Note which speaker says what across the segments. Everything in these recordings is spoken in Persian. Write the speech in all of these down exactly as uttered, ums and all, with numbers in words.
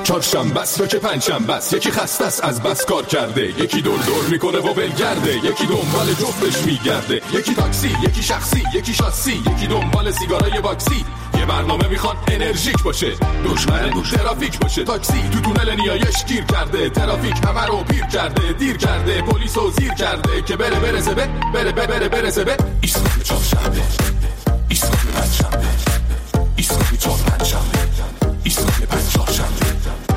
Speaker 1: چهارشنبه است و که پنجشنبه است، یکی خسته است از بس کار کرده، یکی دور دور میکنه و ولگرده، یکی دنبال جفتش میگرده، یکی تاکسی، یکی شخصی، یکی شاسی، یکی دنبال سیگارای باکسی. یه برنامه میخوان انرژیک باشه، دشمن ترافیک باشه. تاکسی تو تونل نیایش گیر کرده، ترافیک همه رو پیر کرده، دیر کرده، پلیسو زیر کرده که بره برسه به بره بره بره برسه به ایستگاه چهارشنبه، ایستگاه پنجشنبه، ایستگاه چهار پنجشنبه، ایستگاه پنج چهارشنبه.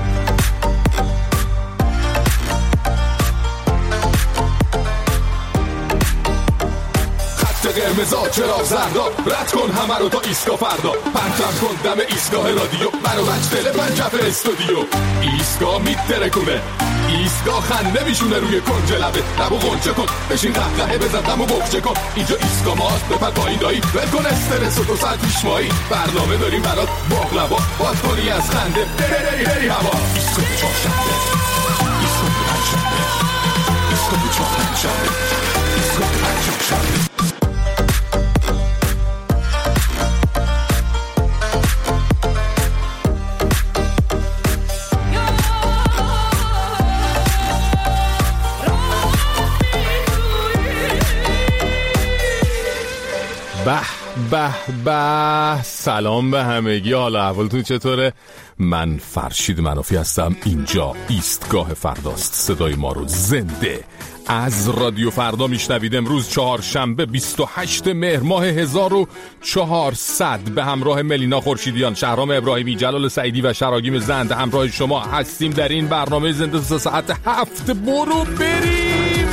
Speaker 1: قرمزا چراغ زردا، رد کن همه رو تا ایستگاه فردا، پرچم کن دم ایستگاه رادیو، برو بچ دل پنجف استودیو. ایستگاه میترکونه، ایستگاه خنده میشونه روی کنج لبه، لبو غنچه کن بشین قهقهه بزن دمو بخچه کن. اینجا ایستگاه ماست بپر پایین دایی، ول کن استرس و دو ساعت پیش مایی، برنامه داریم برات باقلوا، باز کنی از خنده بری بری هوا. ایستگاه چهارشنبه، ایستگاه پنجشنبه، ایستگاه چهار پنجشنبه، ایستگاه پنج چهارشنبه.
Speaker 2: به به به، سلام به همگی، حالا احوالتون چطوره؟ من فرشید منافی هستم، اینجا ایستگاه فرداست. صدای ما رو زنده از رادیو فردا میشنوید. امروز چهارشنبه بیست و هشتم مهر ماه هزار و چهارصد به همراه ملینا خورشیدیان، شهرام ابراهیمی، جلال سعیدی و شراگیم زند همراه شما هستیم در این برنامه زنده تا ساعت هفت. برو بریم.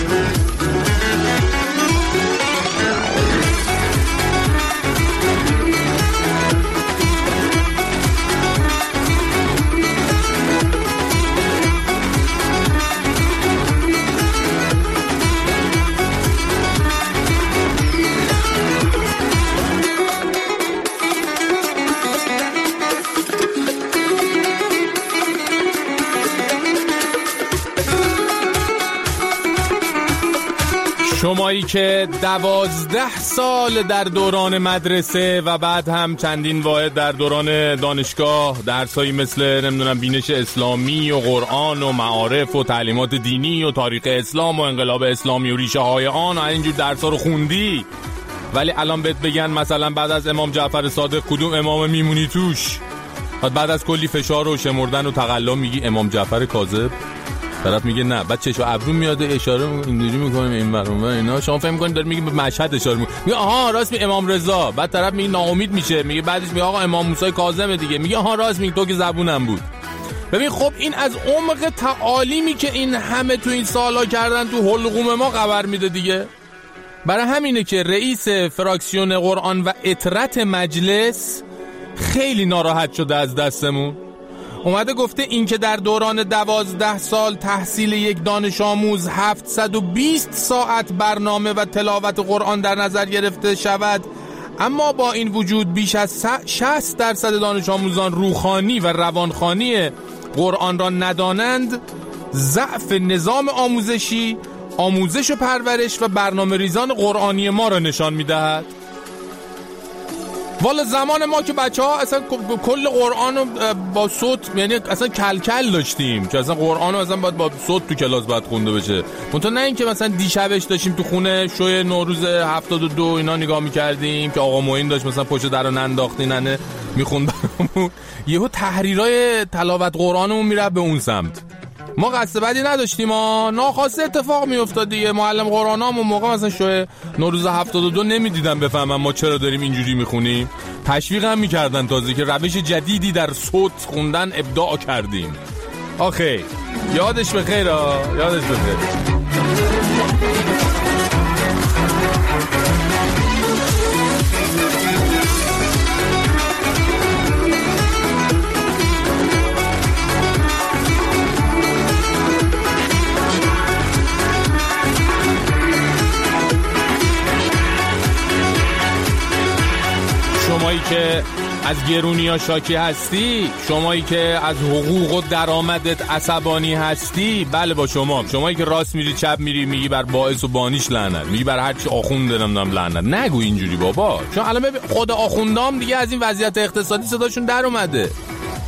Speaker 2: شمایی که دوازده سال در دوران مدرسه و بعد هم چندین واحد در دوران دانشگاه درسایی مثل نمیدونم بینش اسلامی و قرآن و معارف و تعلیمات دینی و تاریخ اسلام و انقلاب اسلامی و ریشه های آن و اینجور درسا رو خوندی، ولی الان بهت بگن مثلا بعد از امام جعفر صادق کدوم امام میمونی توش، بعد از کلی فشار و شمردن و تقلا میگی امام جعفر کاذب، طرف میگه نه، بعد چشم ابرو میاد اشاره اینجوری میکنه این برام اینا، شما فهم میکنید داره میگه به مشهد اشاره میکنه، میگه آها راست می امام رضا، بعد طرف میگه ناامید میشه، میگه بعدش میگه آقا امام موسی کاظم دیگه، میگه آها راست میگه تو که زبونم بود. ببین خب این از عمق تعالیمی که این همه تو این سالا کردن تو حلقوم ما خبر میده دیگه. برای همینه که رئیس فراکسیون قرآن و اطرت مجلس خیلی ناراحت شده از دستمون، اومده گفته این که در دوران دوازده سال تحصیل یک دانش آموز هفتصد و بیست ساعت برنامه و تلاوت قرآن در نظر گرفته شود، اما با این وجود بیش از شصت درصد دانش آموزان روحانی و روانخوانی قرآن را ندانند، ضعف نظام آموزشی، آموزش و پرورش و برنامه ریزان قرآنی ما را نشان می‌دهد. والا زمان ما که بچه ها اصلا کل قرآن رو با صوت، یعنی اصلا کل کل داشتیم که اصلا قرآن رو اصلا باید با صوت تو کلاس باید خونده بشه، منطقه نه این که مثلا دیشبش داشتیم تو خونه شوی نوروز هفتاد و دو اینا نگاه میکردیم که آقا معین داشت مثلا پشت در رو ننداختی ننه میخوند یهو تحریرای تلاوت قرآنمون میره به اون سمت. ما قصد بدی نداشتیم ها، ناخواسته اتفاق میافتاد دیگه. معلم قرآن هم اون موقع مثلا شوی نوروز هفتاد و دو نمیدیدن بفهمن ما چرا داریم اینجوری میخونیم، تشویق هم میکردن تازه که روش جدیدی در صوت خوندن ابداع کردیم. آخه یادش بخیر ها، یادش بخیر. شمایی که از گرونیا شاکی هستی، شمایی که از حقوق و درآمدت عصبانی هستی، بله با شما، شمایی که راست میری چپ میری میگی بر باعث و بانیش لعنت، میگی بر هر چی آخوند نمیدونم لعنت، نگو اینجوری بابا، چون الان ببین خود آخوندام دیگه از این وضعیت اقتصادی صداشون در اومده.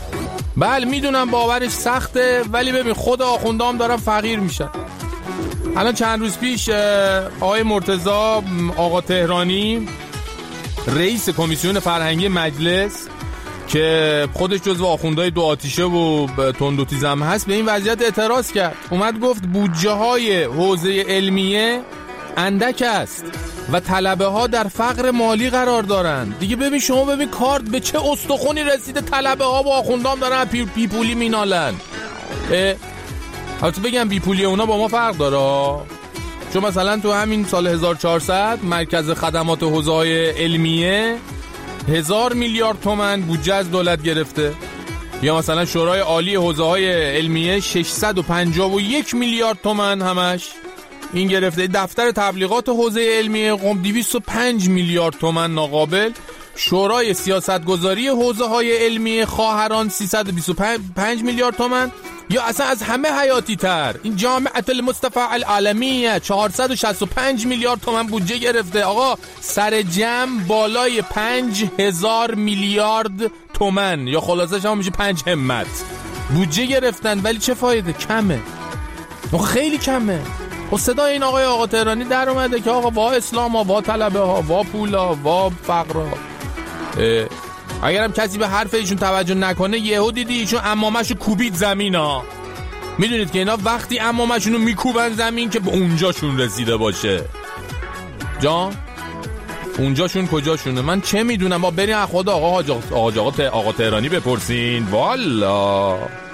Speaker 2: بله میدونم باورش سخته، ولی ببین خود آخوندام دارن فقیر میشن. الان چند روز پیش آقای مرتضی آقا تهرانی رئیس کمیسیون فرهنگی مجلس که خودش جزو آخوندهای دو آتیشه و تند و تیزم هست به این وضعیت اعتراض کرد. اومد گفت بودجه های حوزه علمیه اندک است و طلبه ها در فقر مالی قرار دارن. دیگه ببین شما ببین کارت به چه استخونی رسیده، طلبه ها با آخوندام دارن پی پی پولی مینالن. البته بگم بی پولی اونا با ما فرق داره، چون مثلا تو همین سال هزار و چهارصد مرکز خدمات حوزه های علمیه هزار میلیارد تومان بودجه از دولت گرفته، یا مثلا شورای عالی حوزه های علمیه ششصد و پنجاه و یک میلیارد تومان همش این گرفته. دفتر تبلیغات حوزه علمیه قم دویست و پنج میلیارد تومان ناقابل. شورای سیاستگذاری حوزه های علمیه خواهران سیصد و بیست و پنج میلیارد تومان. یا اصلا از همه حیاتی تر این جامعه المصطفى العالمیه چهارصد و شصت و پنج میلیارد تومان بودجه گرفته. آقا سر جمع بالای پنج هزار میلیارد تومان، یا خلاصش هم میشه پنج همت بودجه گرفتن، ولی چه فایده؟ کمه، خیلی کمه. و صدای این آقای آقا تهرانی در اومده که آقا وا اسلام ها، وا طلبه ها، وا پولا، وا فقر ها. اگرم کسی به حرف ایشون توجه نکنه یهو دیدی ایشون عمامه‌شو کوبید زمین ها. میدونید که اینا وقتی عمامه‌شونو میکوبن زمین که به اونجاشون رسیده باشه. جان اونجاشون کجاشونه من چه میدونم، با بریم از خود آقا آقا آقا, آقا تهرانی بپرسین. والا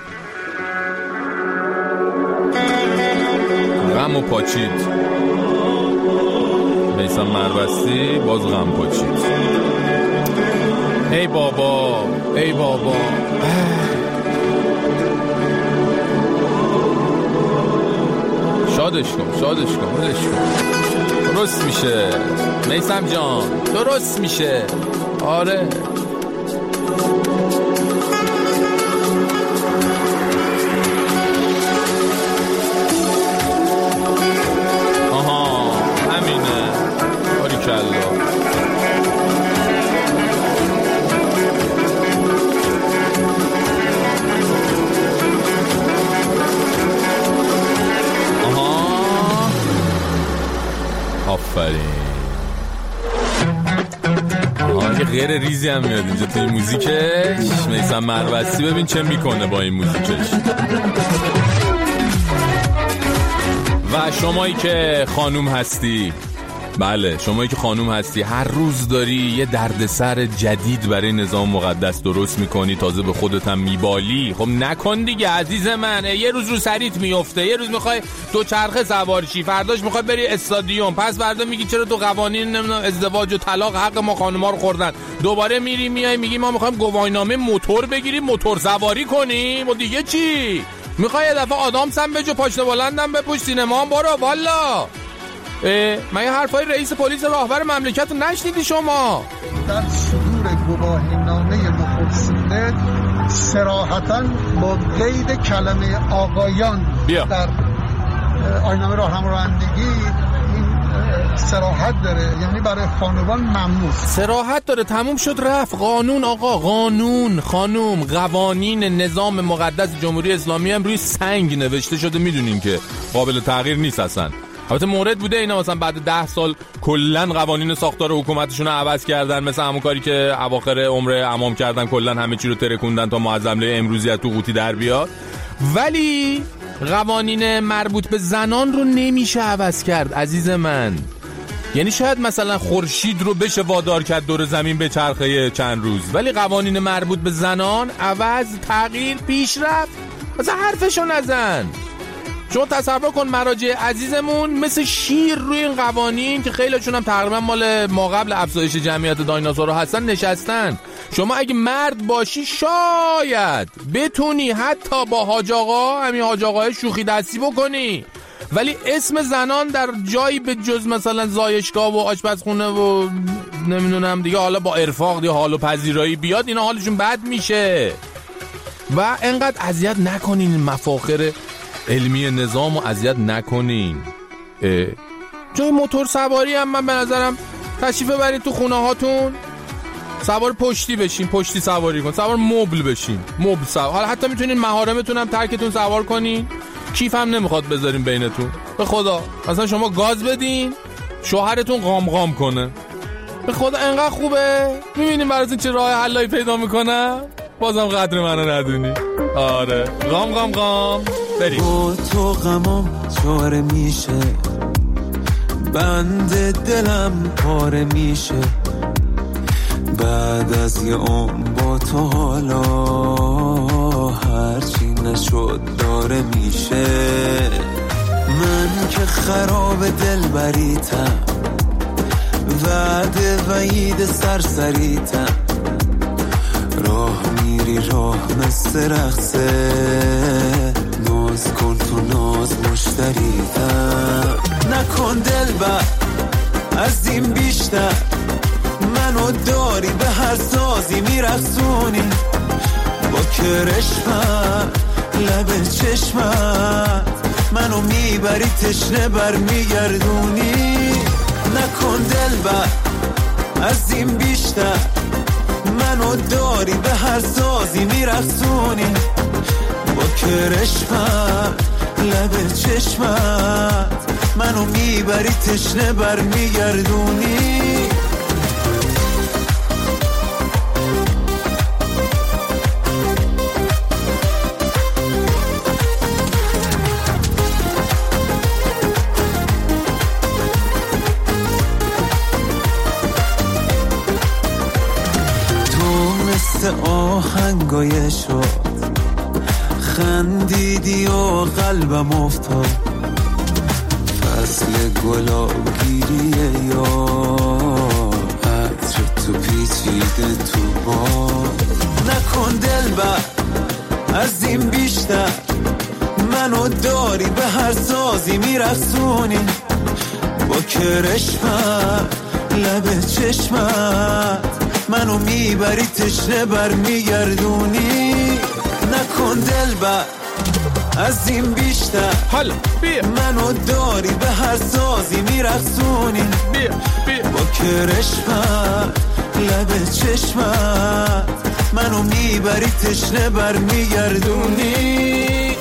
Speaker 2: غم و پاچید میثم مربستی باز غم پاچید. ای بابا ای بابا شادش کن شادش کن ولش کن، درست میشه میثم جان، درست میشه. آره آها همینه، باریکلا. آفرین. آه یه غیر ریزی هم میاد اینجا توی موزیکش. میثم مربستی ببین چه میکنه با این موزیکش. و شمایی که خانوم هستی، بله شمایی که خانوم هستی هر روز داری یه دردسر جدید برای نظام مقدس درست میکنی، تازه به خودت هم میبالی. خب نکن دیگه عزیز من. یه روز رو سریت میفته، یه روز میخوای دو چرخه سوار شی، فرداش میخوای بری استادیوم، پس فردا میگی چرا تو قوانین نمیدونم ازدواج و طلاق حق ما خانوما رو خوردن، دوباره میری میای میگی ما میخوایم گواهینامه موتور بگیریم موتور سواری کنیم. و دیگه چی میخوای؟ یه دفعه آدامس هم بجو، پاشنه بلندم بپوش، سینما هم برو. والا من یه حرفای رئیس پلیس راهبر مملکت رو نشنیدی شما؟
Speaker 3: در صدور گواهینامه نخست‌صدر صراحتاً با قید کلمه آقایان بیا. در آیین‌نامه راهنمایی این صراحت داره، یعنی برای خانوان ممنوع
Speaker 2: صراحت داره. تموم شد رفت. قانون آقا، قانون خانوم، قوانین نظام مقدس جمهوری اسلامی هم روی سنگ نوشته شده، میدونین که قابل تغییر نیست اصلا. البته مورد بوده اینا مثلا بعد ده سال کلن قوانین ساختار حکومتشون رو عوض کردن، مثل همون کاری که اواخر عمر امام کردن، کلن همه چی رو ترکوندن تا معظمله امروزیت تو قوطی در بیاد. ولی قوانین مربوط به زنان رو نمیشه عوض کرد عزیز من. یعنی شاید مثلا خورشید رو بشه وادار کرد دور زمین به چرخه چند روز، ولی قوانین مربوط به زنان عوض، تغییر، پیشرفت مثلا حرفشو نزن. شما تصور کن مراجع عزیزمون مثل شیر روی این قوانین که خیلیشون هم تقریبا مال ما قبل افزایش جمعیت دایناسورها هستن نشستن. شما اگه مرد باشی شاید بتونی حتی با حاج آقا، همین حاج آقای شوخی دستی بکنی، ولی اسم زنان در جایی به جز مثلا زایشگاه و آشپزخونه و نمیدونم دیگه حالا با ارفاق یا حال و پذیرایی بیاد، اینا حالشون بد میشه. و انقدر اذیت نکنین مفاخر علمی نظام و اذیت نکنین. جای موتور سواری هم من به نظرم تشریف ببرید تو خونه هاتون، سوار پشتی بشین، پشتی سواری کن، سوار مبل بشین، مبل سوار. حالا حتی میتونین محارمتون هم ترکتون سوار کنین، کیف هم نمیخواد بذارین بینتون. به خدا مثلا شما گاز بدین شوهرتون قام قام کنه، به خدا انقدر خوبه. میبینیم براتون چه راه حلایی پیدا میکنم، بازم قدر منو ندونی. آره قام قام قام بریم.
Speaker 4: با تو غمام چاره میشه، بند دلم پاره میشه، بعد از یه عمر با تو حالا هرچی نشد داره میشه. من که خراب دل بریتم، وعده وعید سرسریتم، راه میری راه مثل رقصه، ناز کن تو ناز مشتریتم. نکن دل بر از این بیشتر، منو داری به هر سازی میرقصونی، با کرشمت لب چشمت منو میبری تشنه بر میگردونی. نکن دل بر از این بیشتر، منو داری به هر سازی میرقصونی، با کرشمت لب چشمت منو میبری تشنه بر میگردونی. آهنگای شد خندیدی و قلبم افتاد، فصل گلاب گیریه یا عطر تو پیچیده تو باد. نکن دل بر از این بیشتر، منو داری به هر سازی میرقصونی، با کرشمت لب چشمت منو میبری تشنه بر میگردونی. نکن دل بر از این بیشتر،
Speaker 2: حالا بیا
Speaker 4: منو داری به هر سازی میرقصونی،
Speaker 2: بیا بیا
Speaker 4: با کرشمت لب چشمت منو میبری تشنه بر میگردونی.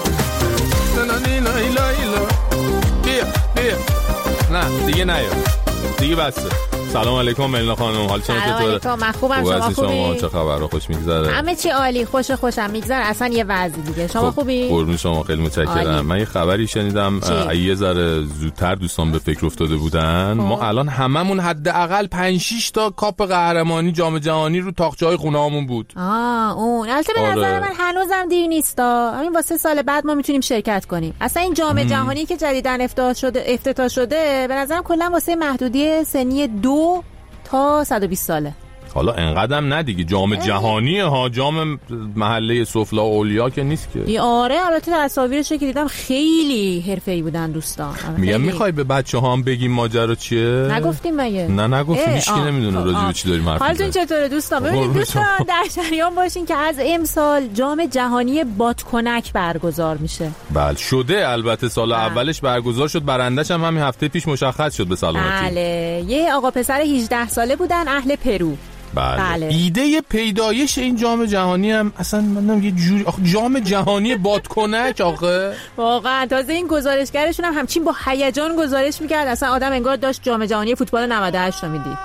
Speaker 2: لا لا لا لا بیا بیا نه دیگه نیا دیگه بسه. سلام علیکم ملینا خانم، حال چطوره؟
Speaker 5: سلام علیکم، من خوبم، شما خوبی؟
Speaker 2: چه خبره؟ خوش میگذره؟
Speaker 5: همه چی عالی، خوش خوشم میگذره، اصلا یه وضعی دیگه. شما
Speaker 2: خب.
Speaker 5: خوبی؟
Speaker 2: قربون شما، خیلی متشکرم. من یه خبری شنیدم یه ذره زودتر دوستان به فکر افتاده بودن. خب. ما الان هممون حداقل پنج شش تا کاپ قهرمانی جام جهانی رو تاقچه‌های خونه‌هامون بود.
Speaker 5: آه اون البته به
Speaker 2: آره.
Speaker 5: نظر من هنوزم دیر نیستا، همین واسه سال بعد ما میتونیم شرکت کنیم. اصلا این جام جهانی که جدیداً افتتاح شده افتتاح شده به نظرم کلا واسه محدودی سنی دو تا صد و بیست ساله.
Speaker 2: حالا انقدرم نه دیگه، جام جهانیه ها، جام محله سفلا و اولیا که نیست که.
Speaker 5: آره البته تصاویرش که دیدم خیلی حرفه‌ای بودن دوستان.
Speaker 2: میگم میخوای به بچه‌ها هم بگیم ماجرا چیه؟
Speaker 5: نگفتیم مگه؟
Speaker 2: نه نگفتیم، هیچ کی نمیدونه راجع به چی داریم حرف میزنیم.
Speaker 5: حالتون چطوره دوستان؟ ببینید دوستان در جریان باشین که از امسال جام جهانی بادکنک برگزار میشه.
Speaker 2: بله شده، البته سال بله. اولش برگزار شد، برندش هم همین هفته پیش مشخص شد به سلامتی.
Speaker 5: بله یه آقا پسر هجده ساله بودن، اهل پرو.
Speaker 2: بله.
Speaker 5: بله.
Speaker 2: ایده پیدایش این جام جهانی هم اصلا منم یه جوری آخه جام جهانی بادکنک آخه
Speaker 5: واقعا تازه این گزارشگرشون هم همچین با هیجان گزارش میکرد، اصلا آدم انگار داشت جام جهانی فوتبال نود و هشت رو میدید.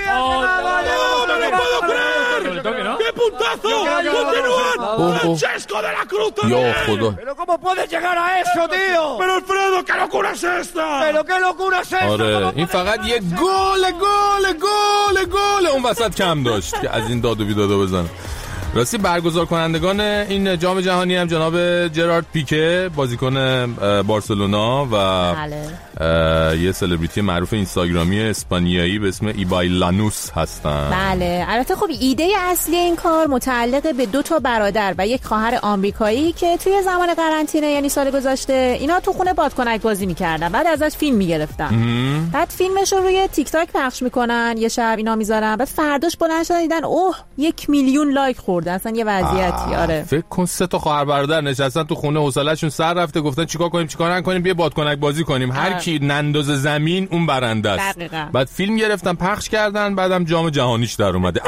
Speaker 2: یا خدا آره این فقط یه گل گل گل گل اون وسط کم داشت که از این داد و بیدادا بزنه. راستی برگزار کنندگان این جام جهانی هم جناب جرارد پیکه بازیکن بارسلونا و بله. یه سلبریتی معروف اینستاگرامی اسپانیایی به اسم ایبای لانوس هستن.
Speaker 5: بله البته خب ایده اصلی این کار متعلق به دو تا برادر و یک خواهر آمریکایی که توی زمان قرنطینه یعنی سال گذشته اینا تو خونه بادکنک بازی می‌کردن، بعد ازش فیلم می‌گرفتن، بعد فیلمش رو روی تیک تاک پخش می‌کنن، یه شب اینا می‌ذارن، بعد فرداش بلند شدن دیدن اوه یک میلیون لایک خورده، اصلا یه وضعیتی. آره
Speaker 2: فکر کن سه تا خواهر برادر نشستن تو خونه، حوصله‌شون سر رفته، گفتن چیکار کنیم چیکار نکنیم، بیا بادکنک بازی کنیم. هر کی کی ننداز زمین اون برنده است.
Speaker 5: دقیقاً.
Speaker 2: بعد فیلم گرفتن پخش کردن، بعدم جام جهانیش در اومده.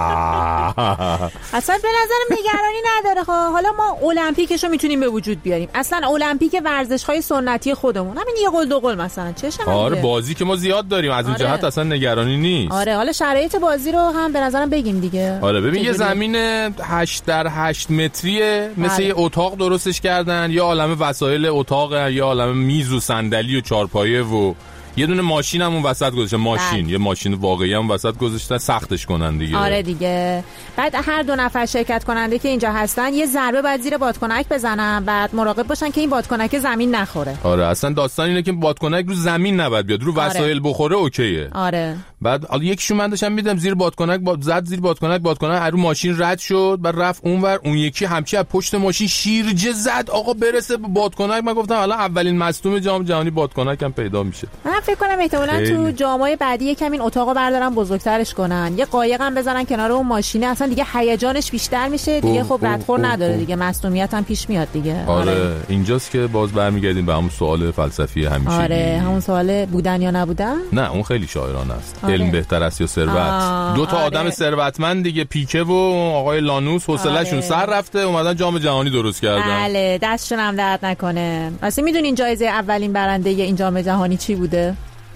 Speaker 5: اصلا به نظرم نگرانی نداره. حالا ما المپیکشو میتونیم به وجود بیاریم. اصلا المپیک ورزش‌های سنتی خودمون همین یه گل دو گل مثلا چشم.
Speaker 2: آره بازی که ما زیاد داریم از این
Speaker 5: آره.
Speaker 2: جهت اصلا نگرانی نیست.
Speaker 5: آره حالا شرایط بازی رو هم به نظرم بگیم دیگه.
Speaker 2: آره ببین یه زمین هشت در هشت متریه، مثل یه اتاق درستش کردن، یه عالمه وسایل اتاق، یه عالمه میز و صندلی و چارپایه و یه دونه ماشین هم اون وسط گذاشتن. ماشین بله. یه ماشین واقعی هم وسط گذاشتن سختش کنن دیگه.
Speaker 5: آره دیگه. بعد هر دو نفر شرکت کننده که اینجا هستن یه ضربه بعد زیر بادکنک بزنن، بعد مراقب باشن که این بادکنک زمین نخوره.
Speaker 2: آره اصلا داستان اینه که بادکنک رو زمین نباید بیاد، رو وسایل آره. بخوره اوکیه.
Speaker 5: آره.
Speaker 2: بعد یکیشون من داشتم میدم زیر بادکنک با... زد زیر بادکنک، بادکنک رو ماشین رد شد، بعد رفت اونور، اون یکی همچی از پشت ماشین شیرجه زد آقا برسه به بادکنک. من گفتم الان اولین مصدوم جام جهانی بادکنک هم پیدا میشه.
Speaker 5: من فکر کنم احتمالاً خیلی. تو جامای بعدی یکم این اتاقو بردارن بزرگترش کنن، یه قایق هم بزنن کنار اون ماشینه، اصلا دیگه هیجانش بیشتر میشه دیگه. خب ردخور نداره دیگه، مصدومیت هم پیش میاد دیگه.
Speaker 2: آره, آره. اینجاست که باز برمیگردیم به همون سوال فلسفی همیشگی.
Speaker 5: آره همون سوال بودن یا نبودن.
Speaker 2: نه اون خیلی شاعرانه است. آره. علم بهتر است یا ثروت؟ دو تا آره. آدم ثروتمند دیگه، پیکه و آقای لانوس حوصله‌شون آره. سر رفته اومدن جام جهانی درست کردن.
Speaker 5: بله دستشون هم درد نکنه. اصلا میدونین جایزه اولین برنده این جام جهانی چی بوده؟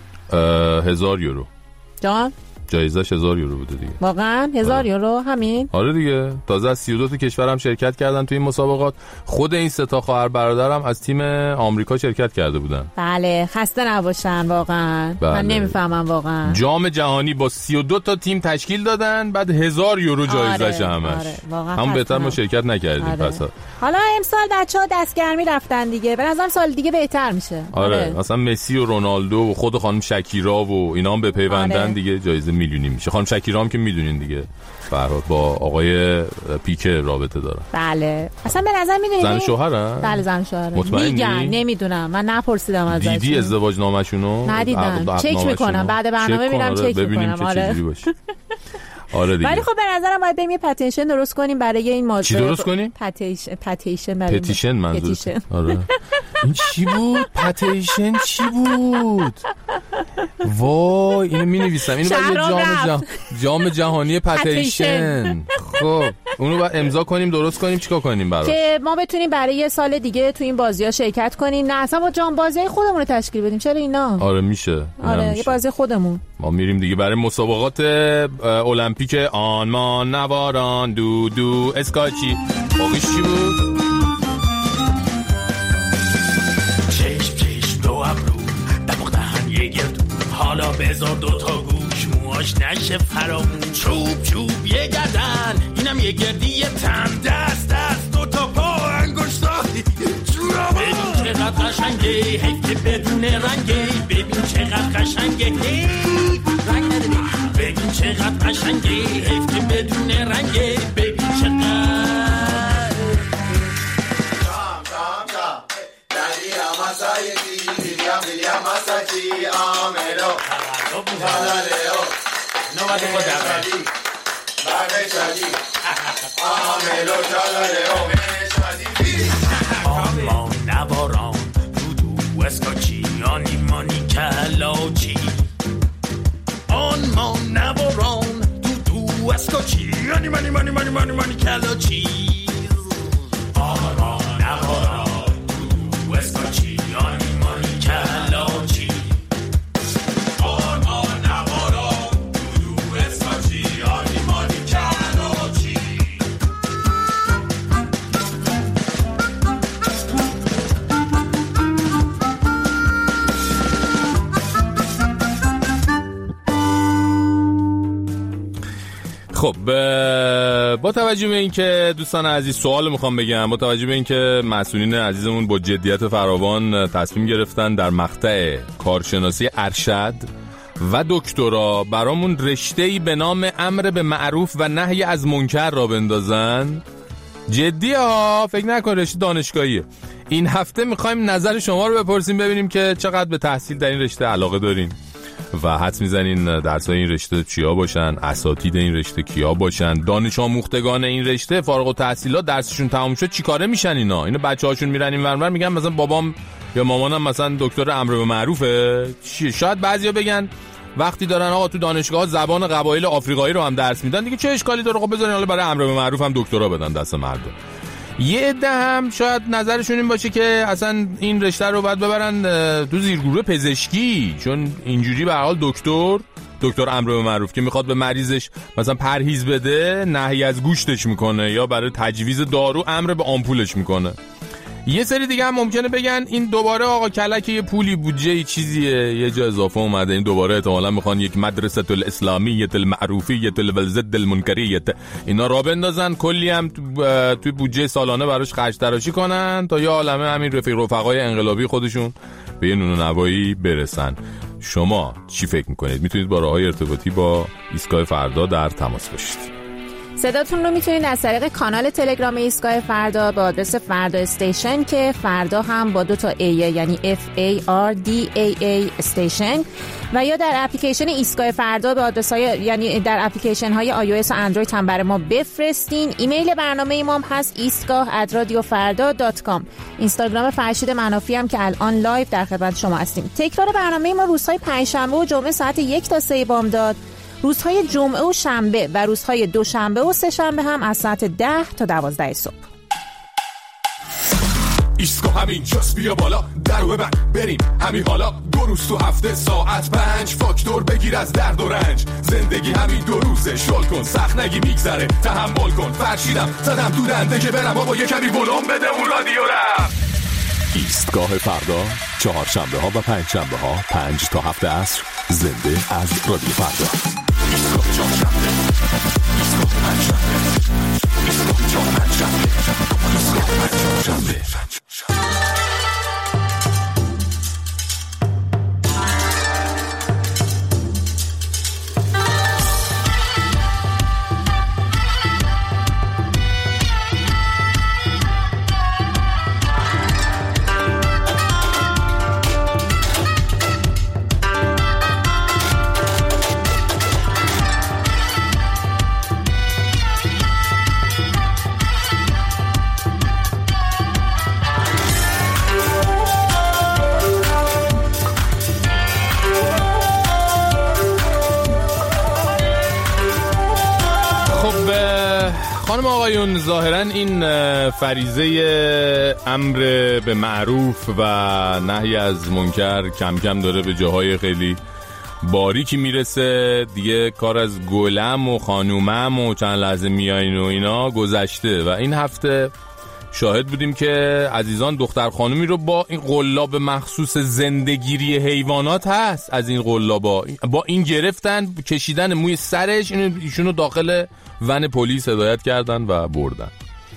Speaker 2: هزار یورو.
Speaker 5: جان؟
Speaker 2: جایزش هزار یورو بوده دیگه.
Speaker 5: واقعا هزار آره. یورو همین؟
Speaker 2: آره دیگه. تازه از سی و دو تا کشور هم شرکت کردن توی این مسابقات. خود این سه تا خواهر برادرم از تیم آمریکا شرکت کرده بودن.
Speaker 5: بله خسته نباشن واقعا. بله. من نمیفهمم واقعا.
Speaker 2: جام جهانی با سی و دو تا تیم تشکیل دادن، بعد هزار یورو جایزش آره. همش. آره. واقعا هم بهتر ما شرکت نکردیم. آره. پس
Speaker 5: حالا امسال بچه‌ها دستگرمی رفتن دیگه. به نظرم سال دیگه بهتر میشه.
Speaker 2: آره. آره. مثلا مسی و رونالدو و خود خانم شکیرا و اینا هم بپیوندن آره. دیگه جایزه میلیونی میشه. خانم شکیرا هم که میدونین دیگه فرهاد با آقای پیکه رابطه داره.
Speaker 5: بله اصلا به نظر میدونید
Speaker 2: زن شوهرن؟
Speaker 5: بله زن شوهرن. میگن نمیدونم من نپرسیدم ازش.
Speaker 2: دیدی ازدواج نامه‌شونو؟
Speaker 5: ندیدم. چک میکنم بعد برنامه میرم چک میکنم. آره
Speaker 2: آره دیگه.
Speaker 5: ولی خب به نظرم باید بریم یه پتیشن درست کنیم برای این موضوع.
Speaker 2: چی درست کنیم؟
Speaker 5: پتیشن پتیشن برای
Speaker 2: پتیشن منظور. آره. این چی بود؟ پتیشن چی بود؟ وای اینو می‌نویسم. اینو بعد جام جهانی جام جهانی پتیشن. خب اونو بعد امضا کنیم درست کنیم چیکار کنیم براش؟
Speaker 5: که ما بتونیم برای یه سال دیگه تو این بازی‌ها شرکت کنیم. نه اصلا با جام بازی‌های خودمون رو تشکیل بدیم. چرا اینا؟
Speaker 2: آره میشه.
Speaker 5: آره یه بازی خودمون.
Speaker 2: ما میریم دیگه برای مسابقات المپیک آن ما نواران دو دو اسکاچی. باقیش چی بود؟
Speaker 6: چشم چشم دو ابرو دماغ دهن یه گردو، حالا بذار دو تا گوش موهاش نشه فرامون، چوب چوب یه گردن اینم یه گردی یه تن، دست دست دو تا پا انگشتا ببین چقدر قشنگه، حیف که بدون رنگه، ببین چقدر قشنگه رنگ نداری، ببین چقدر قشنگه، حیف که بدون رنگه، ببین چقدر جام جام جام دلی اماسایتی دیدیم دیدیم اماسایتی آملو جلالیو نوادی خدایی بعد شادی آملو جلالیو شادی آما نواران دودو اسکاچی آنی مانی کلاچی آن ما نواران دودو اسکاچی آنی مانی مانی مانی مانی مانی کلاچی آن ما نواران دودو اسکاچی آنی مانی کلاچی آن ما نواران دودو اسکاچی آنی مانی کلاچی.
Speaker 2: خب با توجه به اینکه دوستان عزیز سوال میخوام بگم، با توجه به اینکه مسئولین عزیزمون با جدیت فراوان تصمیم گرفتن در مقطع کارشناسی ارشد و دکترا برامون رشته‌ای به نام امر به معروف و نهی از منکر را بندازن، جدیه ها، فکر نکن رشته دانشگاهیه. این هفته میخوایم نظر شما رو بپرسیم ببینیم که چقدر به تحصیل در این رشته علاقه دارین. و حدس میزنین درسای این رشته چیا باشن، اساتید این رشته کیا باشن، دانش آموختگان این رشته فارغ التحصیلات درسشون تمام شد چیکاره میشن اینا؟ اینا بچه‌هاشون میرن این ور میگن مثلا بابام یا مامانم مثلا دکتر امر به معروفه. شاید بعضیا بگن وقتی دارن آقا تو دانشگاه زبان قبایل آفریقایی رو هم درس میدن دیگه چه اشکالی داره، خب بذارین حالا برای امر به معروف هم دکترا بدن دست مردم. یه عده هم شاید نظرشون این باشه که اصلا این رشته رو باید ببرن تو زیرگروه پزشکی، چون اینجوری به هر حال دکتر دکتر امر به معروف که میخواد به مریضش مثلا پرهیز بده نهی از گوشتش میکنه یا برای تجویز دارو امر به آمپولش میکنه. یه سری دیگه هم ممکنه بگن این دوباره آقا کلک یه پولی بودجه چیزیه یه جا اضافه اومده، این دوباره احتمالاً میخوان یک مدرسه الاسلامیه المعروفیه الولزد المنکریه اینا را بندازن، کلی هم توی بودجه سالانه براش خرج تراشی کنن تا یه عالمه همین رفیق رفقای انقلابی خودشون به یه نون و نوایی برسن. شما چی فکر میکنید؟ میتونید با راههای ارتباطی با ایستگاه فردا در تماس باشید.
Speaker 5: صداتون رو میتونید از طریق کانال تلگرام ایستگاه فردا با آدرس فردا استیشن که فردا هم با دو تا ای یعنی اف ای آر دی ای ای استیشن و یا در اپلیکیشن ایستگاه فردا به آدرس های یعنی در اپلیکیشن های آی او اس و اندروید هم برای ما بفرستین. ایمیل برنامه ما هست ایستگاه ات رادیو فردا دات کام. اینستاگرام فرشید منافی هم که الان لایو در خدمت شما هستیم. تکرار برنامه ما روزهای پنجشنبه و جمعه ساعت یک تا سه بامداد، روزهای جمعه و شنبه و روزهای دوشنبه و سه شنبه هم از ساعت ده تا دوازده صبح.
Speaker 1: ایستگاه همین جاست بیا بالا درو ببند بریم همین حالا دو روز تو هفته ساعت پنج فاکتور بگیر از درد و رنج زندگی همین دو روزه شل کن سخت نگی میگذره تحمل کن فرشیدم زدم تو دنده که برم بابا یه کمی ولوم بده اون رادیو رم.
Speaker 7: ایستگاه فردا چهارشنبه ها و پنج شنبه ها پنج تا هفت عصر زنده از رادیو فردا. ایستگاه چهارشنبه ایستگاه پنج شنبه ایستگاه چهارشنبه ایستگاه پنج شنبه.
Speaker 2: خانم آقایون، ظاهراً این فریضه امر به معروف و نهی از منکر کم کم داره به جاهای خیلی باریکی میرسه دیگه. کار از گلم و خانومم و چند لحظه میاین و اینا گذشته و این هفته شاهد بودیم که عزیزان دختر خانومی رو با این قلاب مخصوص زندگیری حیوانات هست از این قلابا با این گرفتن کشیدن موی سرش ایشونو داخل ون پلیس هدایت کردن و بردن.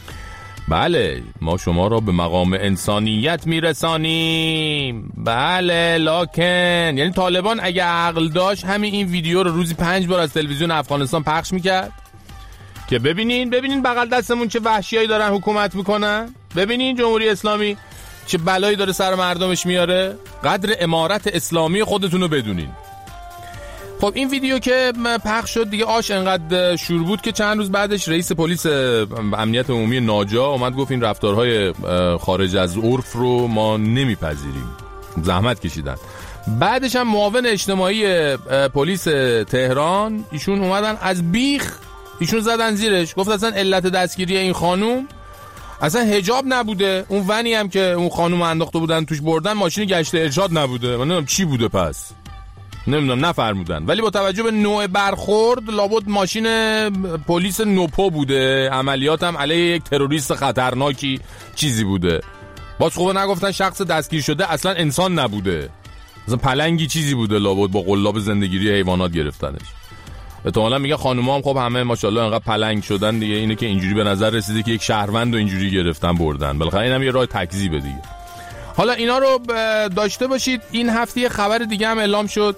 Speaker 2: بله ما شما را به مقام انسانیت میرسانیم. بله لکن یعنی طالبان اگه عقل داشت همین این ویدیو رو روزی پنج بار از تلویزیون افغانستان پخش میکرد که ببینین ببینین بغل دستمون چه وحشیایی دارن حکومت میکنن، ببینین جمهوری اسلامی چه بلایی داره سر مردمش میاره. قدر امارت اسلامی خودتون رو بدونین. خب این ویدیو که پخش شد دیگه آش انقدر شور بود که چند روز بعدش رئیس پلیس امنیت عمومی ناجا اومد گفت این رفتارهای خارج از عرف رو ما نمیپذیریم. زحمت کشیدن. بعدش هم معاون اجتماعی پلیس تهران ایشون اومدن از بیخ ایشون زدن زیرش، گفت اصلا علت دستگیری این خانوم اصلا حجاب نبوده، اون ونی هم که اون خانوم انداخته بودن توش بردن ماشین گشت ارشاد نبوده. من نمیدونم چی بوده، پس نمیدونم نفرمودن، ولی با توجه به نوع برخورد لابد ماشین پلیس نوپو بوده، عملیات هم علیه یک تروریست خطرناکی چیزی بوده. باز خوبه نگفتن شخص دستگیر شده اصلا انسان نبوده، اصلا پلنگی چیزی بوده لابد با قلاب زندگیری حیوانات گرفتنش. احتمالاً میگه خانوما هم خب همه ماشاءالله انقدر پلنگ شدن دیگه، اینه که اینجوری به نظر رسیده که یک شهروند رو اینجوری گرفتن بردن. بالاخره اینم یه راه تکذیبه دیگه. حالا اینا رو داشته باشید. این هفته خبر دیگه هم اعلام شد